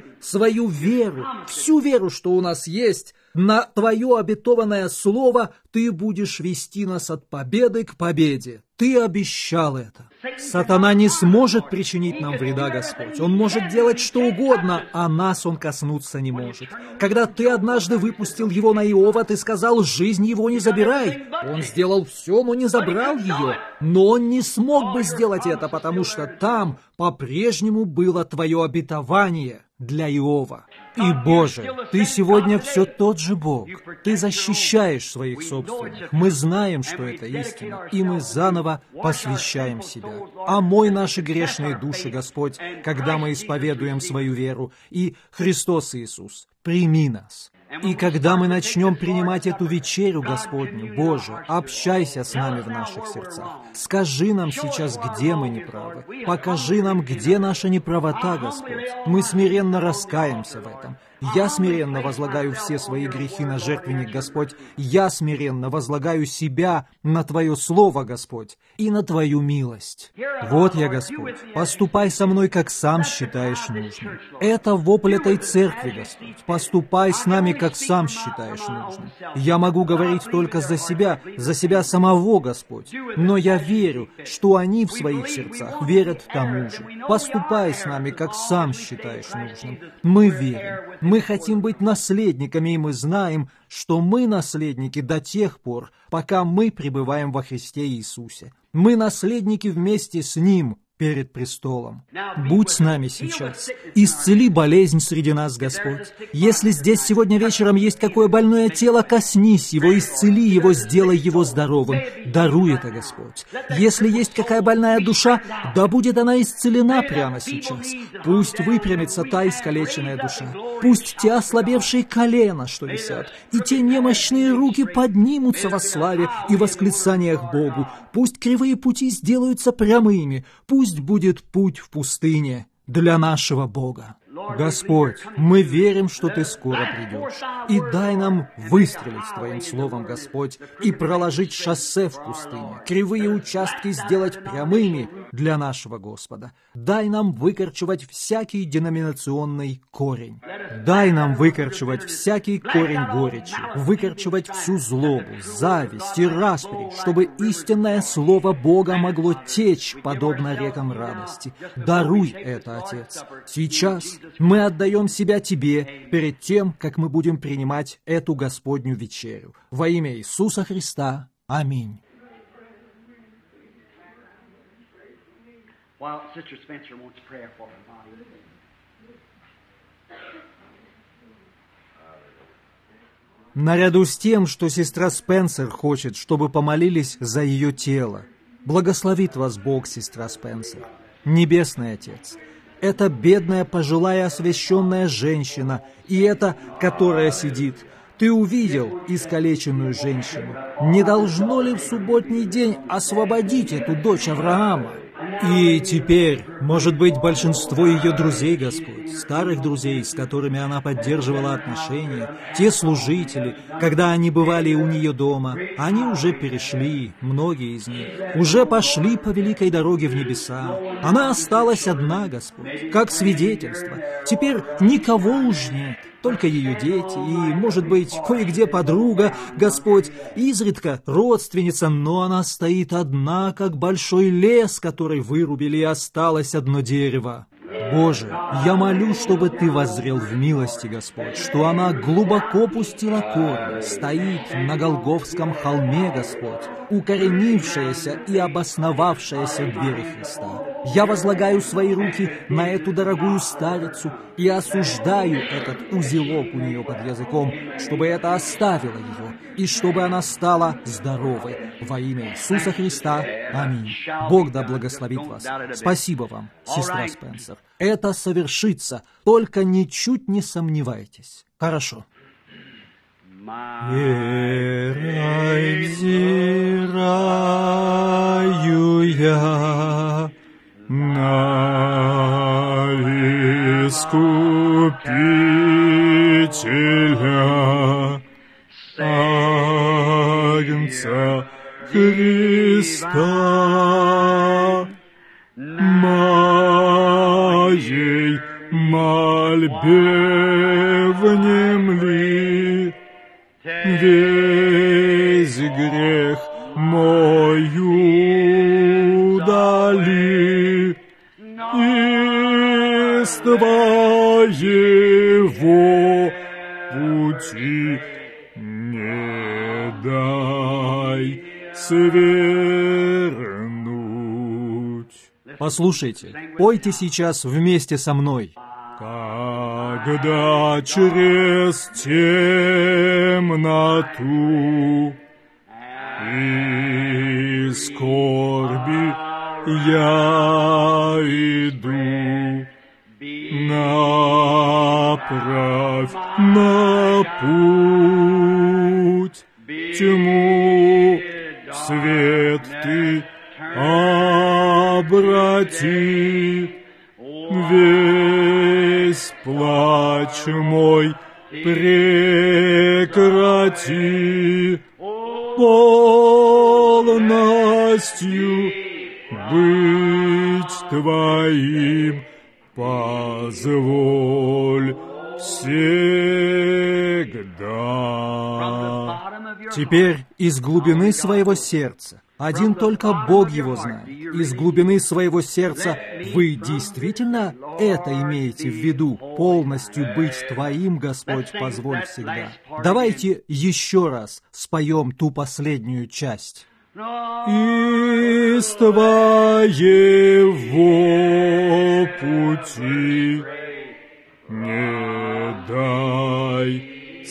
A: веру, всю веру, что у нас есть, на Твое обетованное слово, Ты будешь вести нас от победы к победе. Ты обещал это. Сатана не сможет причинить нам вреда, Господь. Он может делать что угодно, а нас он коснуться не может. Когда Ты однажды выпустил его на Иова, Ты сказал: жизнь его не забирай. Он сделал все, но не забрал ее. Но он не смог бы сделать это, потому что там по-прежнему было Твое обетование для Иова. И, Боже, Ты сегодня все тот же Бог. Ты защищаешь своих собственных. Мы знаем, что это истина, и мы заново посвящаем себя. Омой наши грешные души, Господь, когда мы исповедуем свою веру. И Христос Иисус, прими нас. И когда мы начнем принимать эту вечерю Господню, Боже, общайся с нами в наших сердцах. Скажи нам сейчас, где мы неправы. Покажи нам, где наша неправота, Господь. Мы смиренно раскаемся в этом. Я смиренно возлагаю все свои грехи на жертвенник, Господь. Я смиренно возлагаю себя на Твое Слово, Господь, и на Твою милость. Вот я, Господь, поступай со мной, как сам считаешь нужным. Это вопль этой церкви, Господь. Поступай с нами, как сам считаешь нужным. Я могу говорить только за себя самого, Господь, но я верю, что они в своих сердцах верят тому же. Поступай с нами, как сам считаешь нужным. Мы верим. Мы хотим быть наследниками, и мы знаем, что мы наследники до тех пор, пока мы пребываем во Христе Иисусе. Мы наследники вместе с Ним перед престолом. Будь с нами сейчас. Исцели болезнь среди нас, Господь. Если здесь сегодня вечером есть какое больное тело, коснись его, исцели его, сделай его здоровым. Даруй это, Господь. Если есть какая больная душа, да будет она исцелена прямо сейчас. Пусть выпрямится та искалеченная душа. Пусть те ослабевшие колена, что висят, и те немощные руки поднимутся во славе и восклицаниях Богу. Пусть кривые пути сделаются прямыми. Пусть будет путь в пустыне для нашего Бога. Господь, мы верим, что Ты скоро придешь. И дай нам выстрелить Твоим словом, Господь, и проложить шоссе в пустыне, кривые участки сделать прямыми для нашего Господа. Дай нам выкорчевать всякий деноминационный корень. Дай нам выкорчевать всякий корень горечи, выкорчевать всю злобу, зависть и распри, чтобы истинное слово Бога могло течь, подобно рекам радости. Даруй это, Отец. Сейчас мы отдаем себя Тебе перед тем, как мы будем принимать эту Господню вечерю. Во имя Иисуса Христа. Аминь. Наряду с тем, что сестра Спенсер хочет, чтобы помолились за ее тело, благословит вас Бог, сестра Спенсер. Небесный Отец, это бедная, пожилая, освященная женщина, и эта, которая сидит. Ты увидел искалеченную женщину. Не должно ли в субботний день освободить эту дочь Авраама? И теперь, может быть, большинство ее друзей, Господь, старых друзей, с которыми она поддерживала отношения, те служители, когда они бывали у нее дома, они уже перешли, многие из них, уже пошли по великой дороге в небеса. Она осталась одна, Господь, как свидетельство. Теперь никого уж нет. Только ее дети и, может быть, кое-где подруга, Господь, изредка родственница, но она стоит одна, как большой лес, который вырубили, и осталось одно дерево. Боже, я молю, чтобы Ты воззрел в милости, Господь, что она глубоко пустила корни, стоит на Голгофском холме, Господь, укоренившаяся и обосновавшаяся в вере Христа. Я возлагаю свои руки на эту дорогую старицу и осуждаю этот узелок у нее под языком, чтобы это оставило ее, и чтобы она стала здоровой. Во имя Иисуса Христа. Аминь. Бог да благословит вас. Спасибо вам, сестра Спенсер. Это совершится, только ничуть не сомневайтесь. Хорошо. Верой взираю я на Искупителя, Агнца Христа, моей мольбе внемли, весь грех мой удали, из Твоего пути не дай свернуть. Послушайте, пойте сейчас вместе со мной. Когда через темноту и скорби я иду, направь на путь тьму в свет Ты обрати, весь плач мой прекрати, полностью быть Твоим позволь всегда. Теперь из глубины своего сердца, один только Бог его знает, из глубины своего сердца вы действительно это имеете в виду, полностью быть Твоим, Господь, позволь всегда. Давайте еще раз споем ту последнюю часть. Из Твоего пути не дай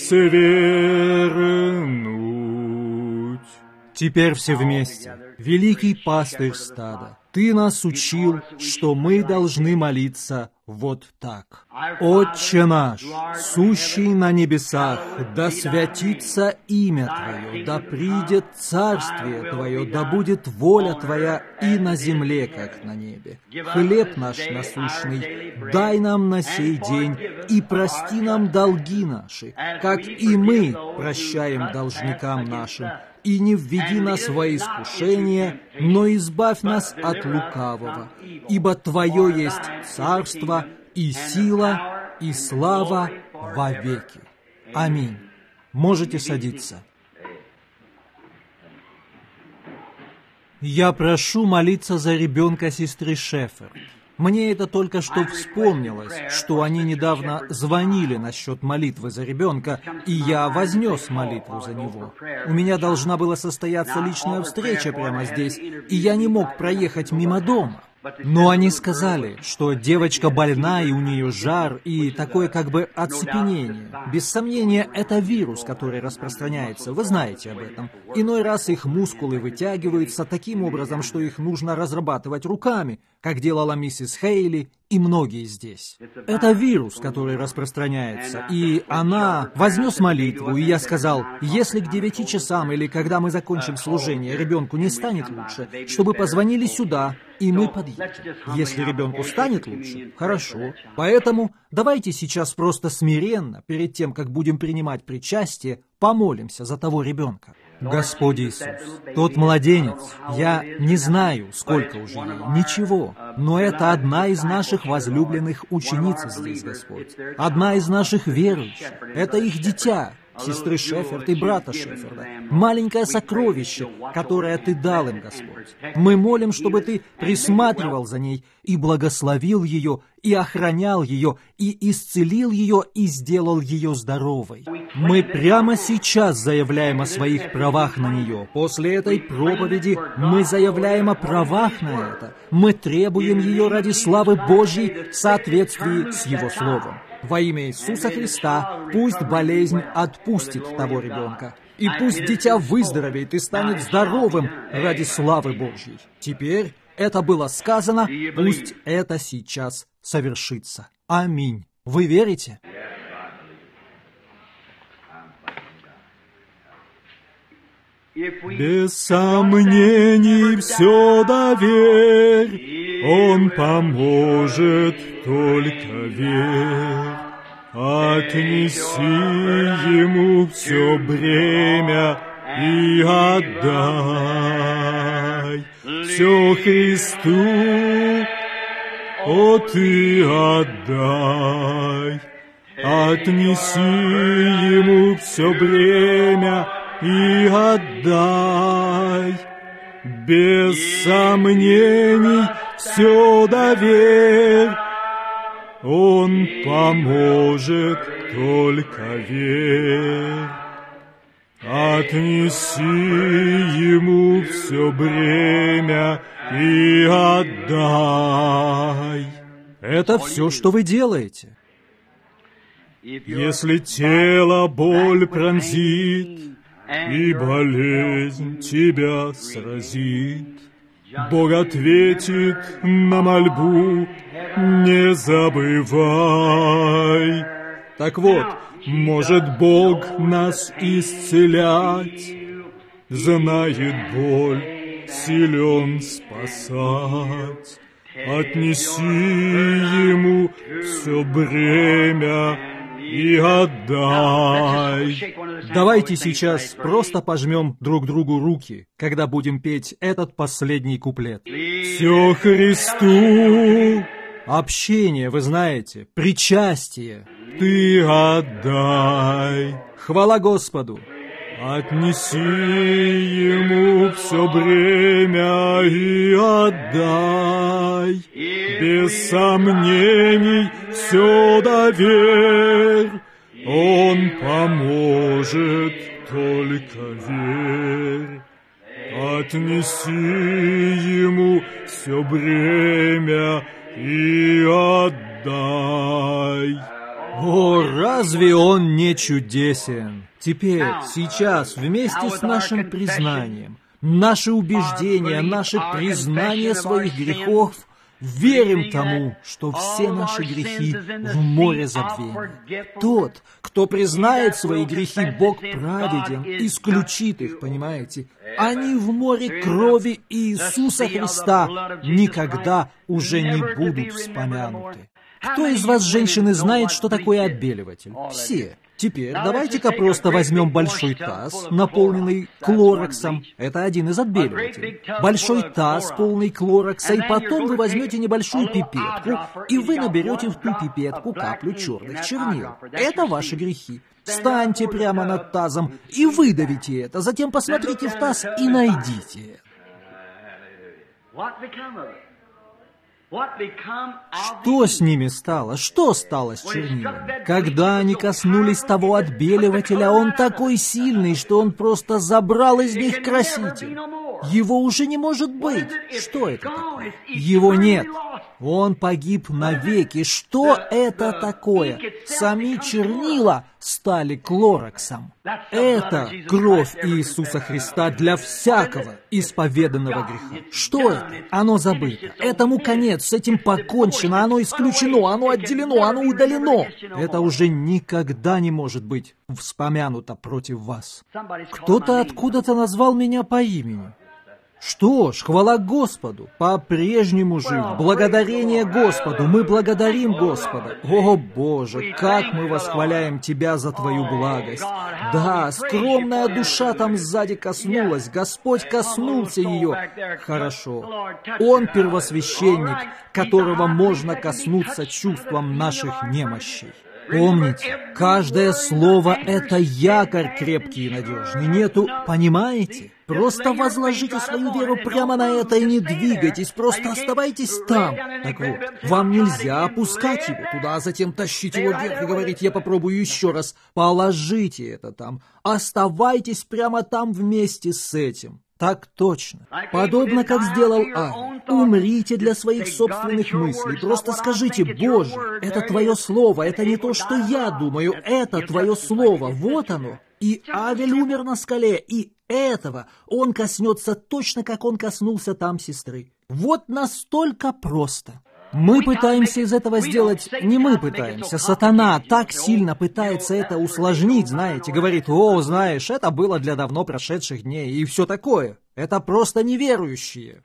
A: свернуть. Теперь все вместе. Великий пастырь стада, Ты нас учил, что мы должны молиться вот так. «Отче наш, сущий на небесах, да святится имя Твое, да придет царствие Твое, да будет воля Твоя и на земле, как на небе. Хлеб наш насущный дай нам на сей день, и прости нам долги наши, как и мы прощаем должникам нашим. И не введи нас во искушение, но избавь нас от лукавого. Ибо Твое есть царство, и сила, и слава вовеки. Аминь. Можете садиться. Я прошу молиться за ребенка сестры Шефферд. Мне это только что вспомнилось, что они недавно звонили насчет молитвы за ребенка, и я вознес молитву за него. У меня должна была состояться личная встреча прямо здесь, и я не мог проехать мимо дома. Но они сказали, что девочка больна, и у нее жар, и такое как бы оцепенение. Без сомнения, это вирус, который распространяется, вы знаете об этом. Иной раз их мускулы вытягиваются таким образом, что их нужно разрабатывать руками, как делала миссис Хейли и многие здесь. Это вирус, который распространяется, и она вознес молитву, и я сказал, если к 9 часам или когда мы закончим служение ребенку не станет лучше, чтобы позвонили сюда, и мы подъедем. Если ребенку станет лучше, хорошо. Поэтому давайте сейчас просто смиренно, перед тем, как будем принимать причастие, помолимся за того ребенка. Господь Иисус, тот младенец, я не знаю, сколько уже ей, ничего, но это одна из наших возлюбленных учениц здесь, Господь, одна из наших верующих, это их дитя, сестры Шеферд и брата Шеферда, маленькое сокровище, которое Ты дал им, Господь. Мы молим, чтобы Ты присматривал за ней и благословил ее, и охранял ее, и исцелил ее, и сделал ее здоровой. Мы прямо сейчас заявляем о своих правах на нее. После этой проповеди мы заявляем о правах на это. Мы требуем ее ради славы Божьей в соответствии с Его Словом. Во имя Иисуса Христа пусть болезнь отпустит того ребенка. И пусть дитя выздоровеет и станет здоровым ради славы Божьей. Теперь это было сказано, пусть это сейчас совершится. Аминь. Вы верите? Без сомнений все доверь, Он поможет, только верь. Отнеси Ему все бремя и отдай все Христу, о, Ты отдай. Отнеси Ему все бремя и отдай. Без сомнений все доверь, Он поможет, только верь. Отнеси Ему все бремя и отдай. Это все, что вы делаете. Если тело боль пронзит, и болезнь тебя сразит, Бог ответит на мольбу, не забывай. Так вот, может Бог нас исцелять, знает боль, силен спасать. Отнеси Ему все бремя и отдай. Давайте сейчас просто пожмем друг другу руки, когда будем петь этот последний куплет. Все Христу. Общение, вы знаете, причастие. Ты отдай. Хвала Господу. Отнеси Ему все бремя и отдай. Без сомнений все доверь. Он поможет, только верь. Отнеси Ему все бремя и отдай. О, разве Он не чудесен? Теперь, сейчас, вместе с нашим признанием, наши убеждения, наше признание своих грехов, верим тому, что все наши грехи в море забвения. Тот, кто признает свои грехи, Бог праведен, исключит их, понимаете? Они в море крови Иисуса Христа никогда уже не будут вспомянуты. Кто из вас, женщины, знает, что такое отбеливатель? Все. Теперь давайте-ка просто возьмем большой таз, наполненный клороксом. Это один из отбеливателей. Большой таз, полный клорокса, и потом вы возьмете небольшую пипетку, и вы наберете в ту пипетку каплю черных чернил. Это ваши грехи. Встаньте прямо над тазом и выдавите это, затем посмотрите в таз и найдите. Что с ними стало? Что стало с чернилами? Когда они коснулись того отбеливателя, он такой сильный, что он просто забрал из них краситель. Его уже не может быть. Что это такое? Его нет. Он погиб навеки. Что это такое? Сами чернила стали клороксом. Это кровь Иисуса Христа для всякого исповеданного греха. Что это? Оно забыто. Этому конец, с этим покончено, оно исключено, оно отделено, оно удалено. Это уже никогда не может быть вспомянуто против вас. Кто-то откуда-то назвал меня по имени. Что ж, хвала Господу, по-прежнему жив, благодарение Господу, мы благодарим Господа. О, Боже, как мы восхваляем Тебя за Твою благость. Да, скромная душа там сзади коснулась, Господь коснулся ее. Хорошо, Он первосвященник, которого можно коснуться чувством наших немощей. Помните, каждое слово — это якорь крепкий и надежный. Нету, понимаете? Просто возложите свою веру прямо на это и не двигайтесь, просто оставайтесь там. Так вот, вам нельзя опускать его туда, а затем тащить его вверх и говорить: я попробую еще раз. Положите это там, оставайтесь прямо там вместе с этим. Так точно. Подобно как сделал Авель. Умрите для своих собственных мыслей. Просто скажите: Боже, это Твое Слово, это не то, что я думаю, это Твое Слово, вот оно. И Авель умер на скале, и этого он коснется точно, как он коснулся там сестры. Вот настолько просто. Мы пытаемся из этого сделать... Не мы пытаемся, сатана так сильно пытается это усложнить, знаете, говорит: о, знаешь, это было для давно прошедших дней, и все такое. Это просто неверующие.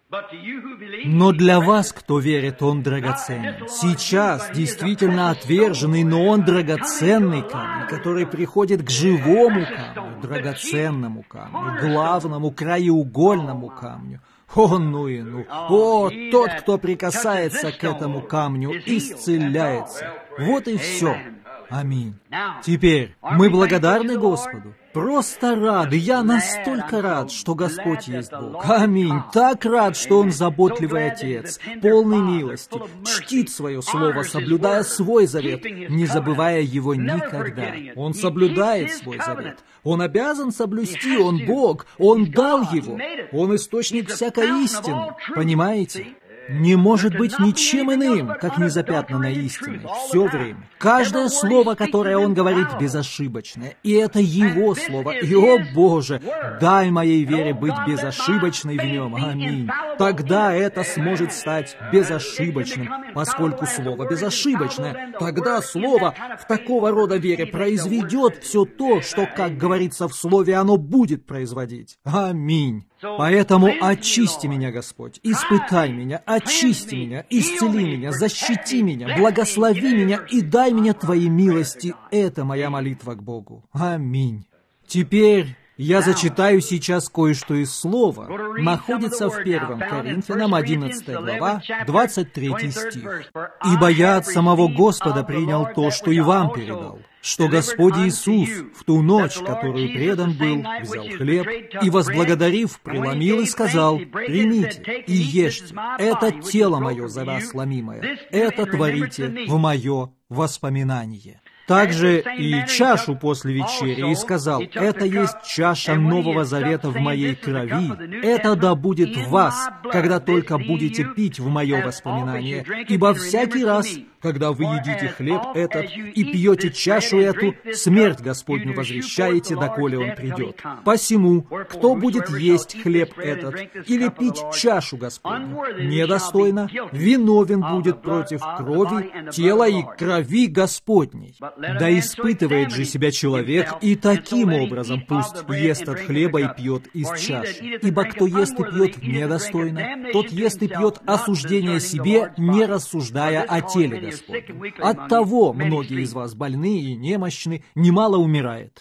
A: Но для вас, кто верит, он драгоценен. Сейчас действительно отверженный, но он драгоценный камень, который приходит к живому камню, драгоценному камню, главному краеугольному камню. О, ну и ну! О, тот, кто прикасается к этому камню, исцеляется. Вот и все. Аминь. Теперь мы благодарны Господу. Просто рады. Я настолько рад, что Господь есть Бог. Аминь. Так рад, что Он заботливый Отец, полный милости, чтит свое Слово, соблюдая свой завет, не забывая его никогда. Он соблюдает свой завет. Он обязан соблюсти, Он Бог, Он дал его. Он источник всякой истины. Понимаете? Не может быть ничем иным, как незапятнанной истиной, все время. Каждое слово, которое он говорит, безошибочное. И это его слово. И, о Боже, дай моей вере быть безошибочной в нем. Аминь. Тогда это сможет стать безошибочным, поскольку слово безошибочное. Тогда слово в такого рода вере произведет все то, что, как говорится в слове, оно будет производить. Аминь. Поэтому очисти меня, Господь, испытай меня, очисти меня, исцели меня, защити меня, благослови меня и дай мне Твои милости. Это моя молитва к Богу. Аминь. Теперь я зачитаю сейчас кое-что из слова. Находится в 1 Коринфянам 11 глава, 23 стих. «Ибо я от самого Господа принял то, что и вам передал, что Господь Иисус в ту ночь, которую предан был, взял хлеб и, возблагодарив, преломил и сказал: примите и ешьте, это тело мое за вас ломимое, это творите в мое воспоминание». Также и чашу после вечери, и сказал: «Это есть чаша Нового Завета в моей крови. Это да будет в вас, когда только будете пить в мое воспоминание. Ибо всякий раз, когда вы едите хлеб этот и пьете чашу эту, смерть Господню возвещаете, доколе Он придет. Посему, кто будет есть хлеб этот или пить чашу Господню недостойно, виновен будет против крови, тела и крови Господней. Да испытывает же себя человек, и таким образом пусть ест от хлеба и пьет из чаши. Ибо кто ест и пьет недостойно, тот ест и пьет осуждение себе, не рассуждая о теле Господнем. Оттого многие из вас больны и немощны, немало умирает.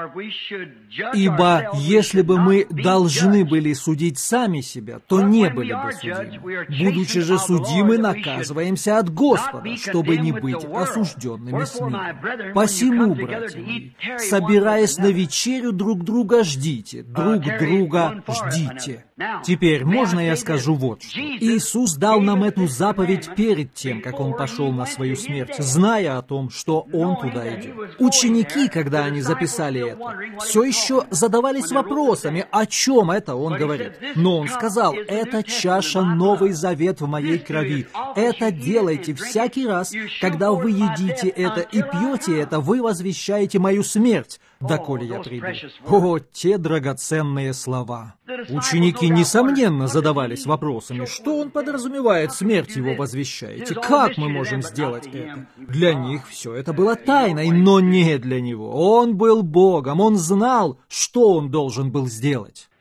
A: Ибо если бы мы должны были судить сами себя, то не были бы судимы. Будучи же судимы, наказываемся от Господа, чтобы не быть осужденными с миром. Посему, братья мои, собираясь на вечерю, друг друга ждите, друг друга ждите. Теперь можно я скажу вот что. Иисус дал нам эту заповедь перед тем, как Он пошел на свою смерть, зная о том, что Он туда идет. Ученики, когда они записали это, все еще задавались вопросами, о чем это Он говорит. Но Он сказал: «Это чаша Новый Завет в моей крови. Это делайте всякий раз, когда вы едите это и пьете это, вы возвещаете мою смерть, доколе я приду». О, те драгоценные слова! Ученики, несомненно, задавались вопросами, что Он подразумевает, смерть Его возвещаете, как мы можем сделать это? Для них все это было тайной, но не для Него. Он был Богом, Он знал, что Он должен был сделать.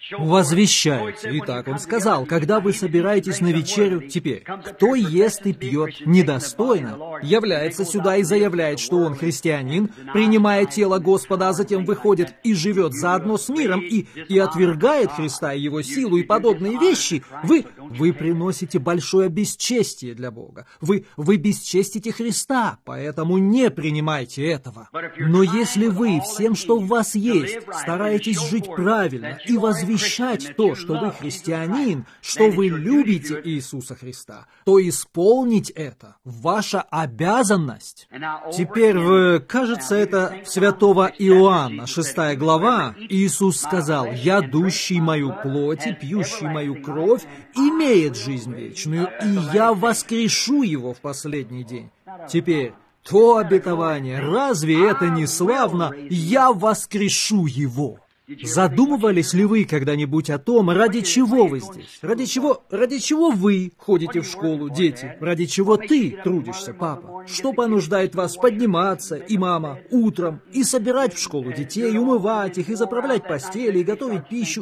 A: Возвещайте. Итак, он сказал, когда вы собираетесь на вечерю, теперь, кто ест и пьет недостойно, является сюда и заявляет, что он христианин, принимая тело Господа, а затем выходит и живет заодно с миром и отвергает Христа и его силу и подобные вещи, вы приносите большое бесчестие для Бога. Вы бесчестите Христа, поэтому не принимайте этого. Но если вы всем, что в вас есть, стараетесь жить правильно и возвещать то, что вы христианин, что вы любите Иисуса Христа, то исполнить это ваша обязанность. Теперь, кажется, это святого Иоанна, 6 глава, Иисус сказал: «Ядущий мою плоть и пьющий мою кровь имеет жизнь вечную, и я воскрешу его в последний день». Теперь, то обетование, разве это не славно? «Я воскрешу его». Задумывались ли вы когда-нибудь о том, ради чего вы здесь? Ради чего вы ходите в школу, дети? Ради чего ты трудишься, папа? Что понуждает вас подниматься, и мама, утром, и собирать в школу детей, умывать их, и заправлять постели, и готовить пищу,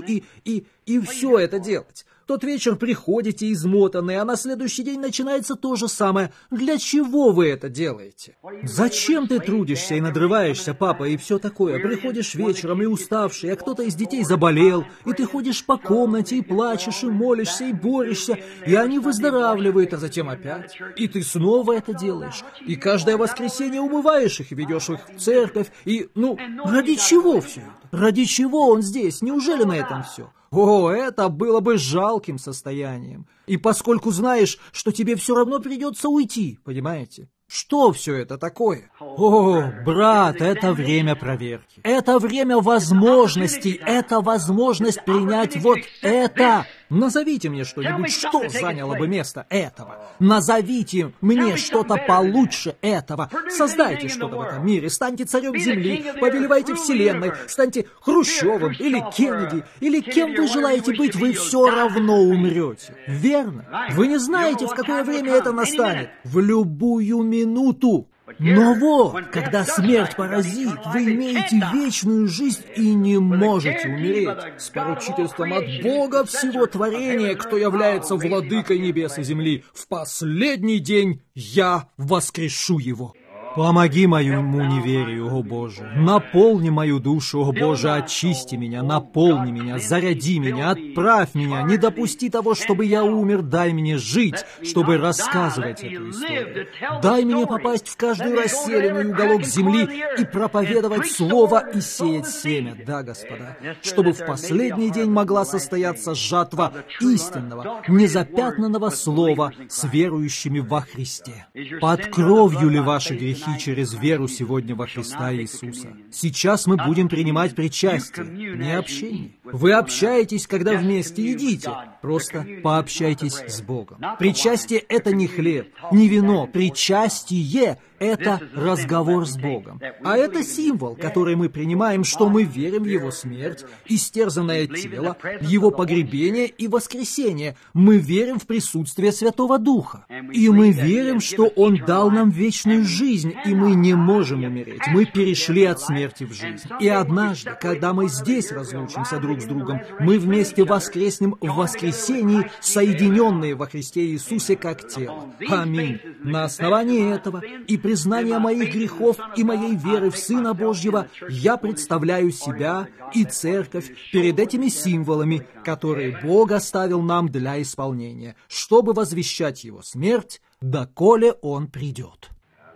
A: и все это делать? Тот вечер приходите измотанные, а на следующий день начинается то же самое. Для чего вы это делаете? Зачем ты трудишься и надрываешься, папа, и все такое? Приходишь вечером и уставший, а кто-то из детей заболел, и ты ходишь по комнате и плачешь, и молишься, и борешься, и они выздоравливают, а затем опять. И ты снова это делаешь. И каждое воскресенье умываешь их и ведешь их в церковь. И, ради чего все это? Ради чего он здесь? Неужели на этом все? О, это было бы жалким состоянием. И поскольку знаешь, что тебе все равно придется уйти, понимаете? Что все это такое? О, брат, это время проверки. Это время возможностей. Это возможность принять вот это. Назовите мне что-нибудь, что заняло бы место этого. Назовите мне что-то получше этого. Создайте что-то в этом мире. Станьте царем земли, повелевайте вселенной, станьте Хрущевым или Кеннеди, или кем вы желаете быть, вы все равно умрете. Верно? Вы не знаете, в какое время это настанет. В любую минуту. Но вот, когда смерть поразит, вы имеете вечную жизнь и не можете умереть. С поручительством от Бога всего творения, кто является владыкой небес и земли, в последний день я воскрешу его. Помоги моему неверию, о Боже, наполни мою душу, о Боже, очисти меня, наполни меня, заряди меня, отправь меня, не допусти того, чтобы я умер, дай мне жить, чтобы рассказывать эту историю. Дай мне попасть в каждый расселенный уголок земли и проповедовать слово и сеять семя, да, Господа, чтобы в последний день могла состояться жатва истинного, незапятнанного слова с верующими во Христе. Под кровью ли ваши грехи через веру сегодня во Христа Иисуса? Сейчас мы будем принимать причастие, не общение. Вы общаетесь, когда вместе едите. Просто пообщайтесь с Богом. Причастие — это не хлеб, не вино. Причастие — это разговор с Богом. А это символ, который мы принимаем, что мы верим в Его смерть, истерзанное тело, Его погребение и воскресение. Мы верим в присутствие Святого Духа. И мы верим, что Он дал нам вечную жизнь, и мы не можем умереть. Мы перешли от смерти в жизнь. И однажды, когда мы здесь разлучимся друг с другом, мы вместе воскреснем в воскресении, соединенные во Христе Иисусе как тело. Аминь. На основании этого и признания моих грехов и моей веры в Сына Божьего я представляю себя и церковь перед этими символами, которые Бог оставил нам для исполнения, чтобы возвещать Его смерть, доколе Он придет.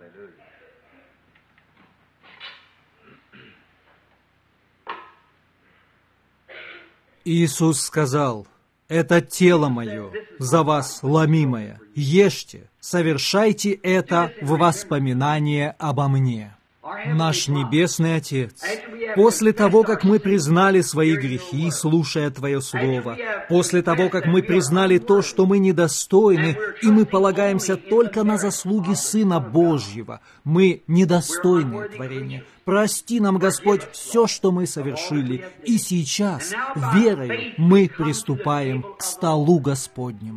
A: Иисус сказал: «Это тело мое, за вас ломимое. Ешьте, совершайте это в воспоминание обо мне». Наш Небесный Отец, после того, как мы признали свои грехи, слушая Твое Слово, после того, как мы признали то, что мы недостойны, и мы полагаемся только на заслуги Сына Божьего, мы недостойные творения. Прости нам, Господь, все, что мы совершили, и сейчас, верою, мы приступаем к столу Господнему.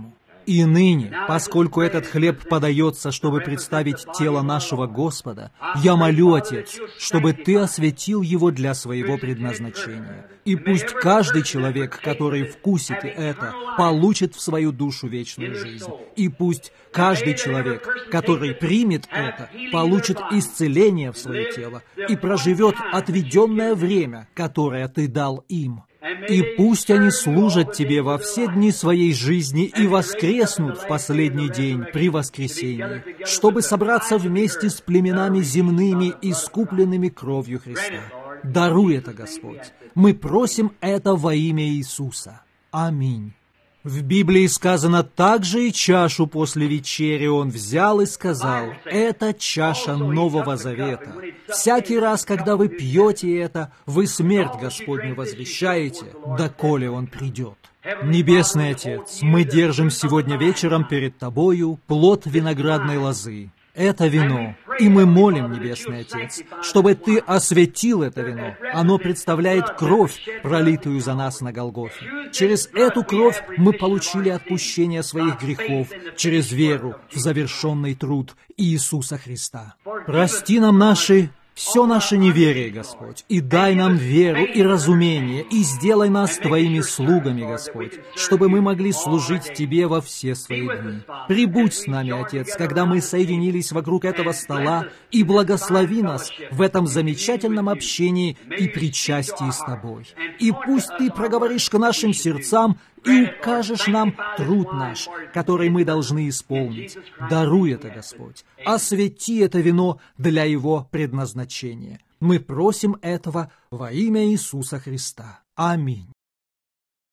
A: И ныне, поскольку этот хлеб подается, чтобы представить тело нашего Господа, я молю, Отец, чтобы Ты осветил его для своего предназначения. И пусть каждый человек, который вкусит это, получит в свою душу вечную жизнь. И пусть каждый человек, который примет это, получит исцеление в свое тело и проживет отведенное время, которое Ты дал им. И пусть они служат Тебе во все дни своей жизни и воскреснут в последний день при воскресении, чтобы собраться вместе с племенами земными, искупленными кровью Христа. Даруй это, Господь. Мы просим это во имя Иисуса. Аминь. В Библии сказано: также и чашу после вечери Он взял и сказал: это чаша Нового Завета. Всякий раз, когда вы пьете это, вы смерть Господню возвещаете, доколе Он придет. Небесный Отец, мы держим сегодня вечером перед Тобою плод виноградной лозы. Это вино, и мы молим, Небесный Отец, чтобы Ты осветил это вино. Оно представляет кровь, пролитую за нас на Голгофе. Через эту кровь мы получили отпущение своих грехов, через веру в завершенный труд Иисуса Христа. Прости нам все наше неверие, Господь, и дай нам веру и разумение, и сделай нас Твоими слугами, Господь, чтобы мы могли служить Тебе во все свои дни. Прибудь с нами, Отец, когда мы соединились вокруг этого стола, и благослови нас в этом замечательном общении и причастии с Тобой. И пусть Ты проговоришь к нашим сердцам и укажешь нам труд наш, который мы должны исполнить. Даруй это, Господь. Освети это вино для его предназначения. Мы просим этого во имя Иисуса Христа. Аминь.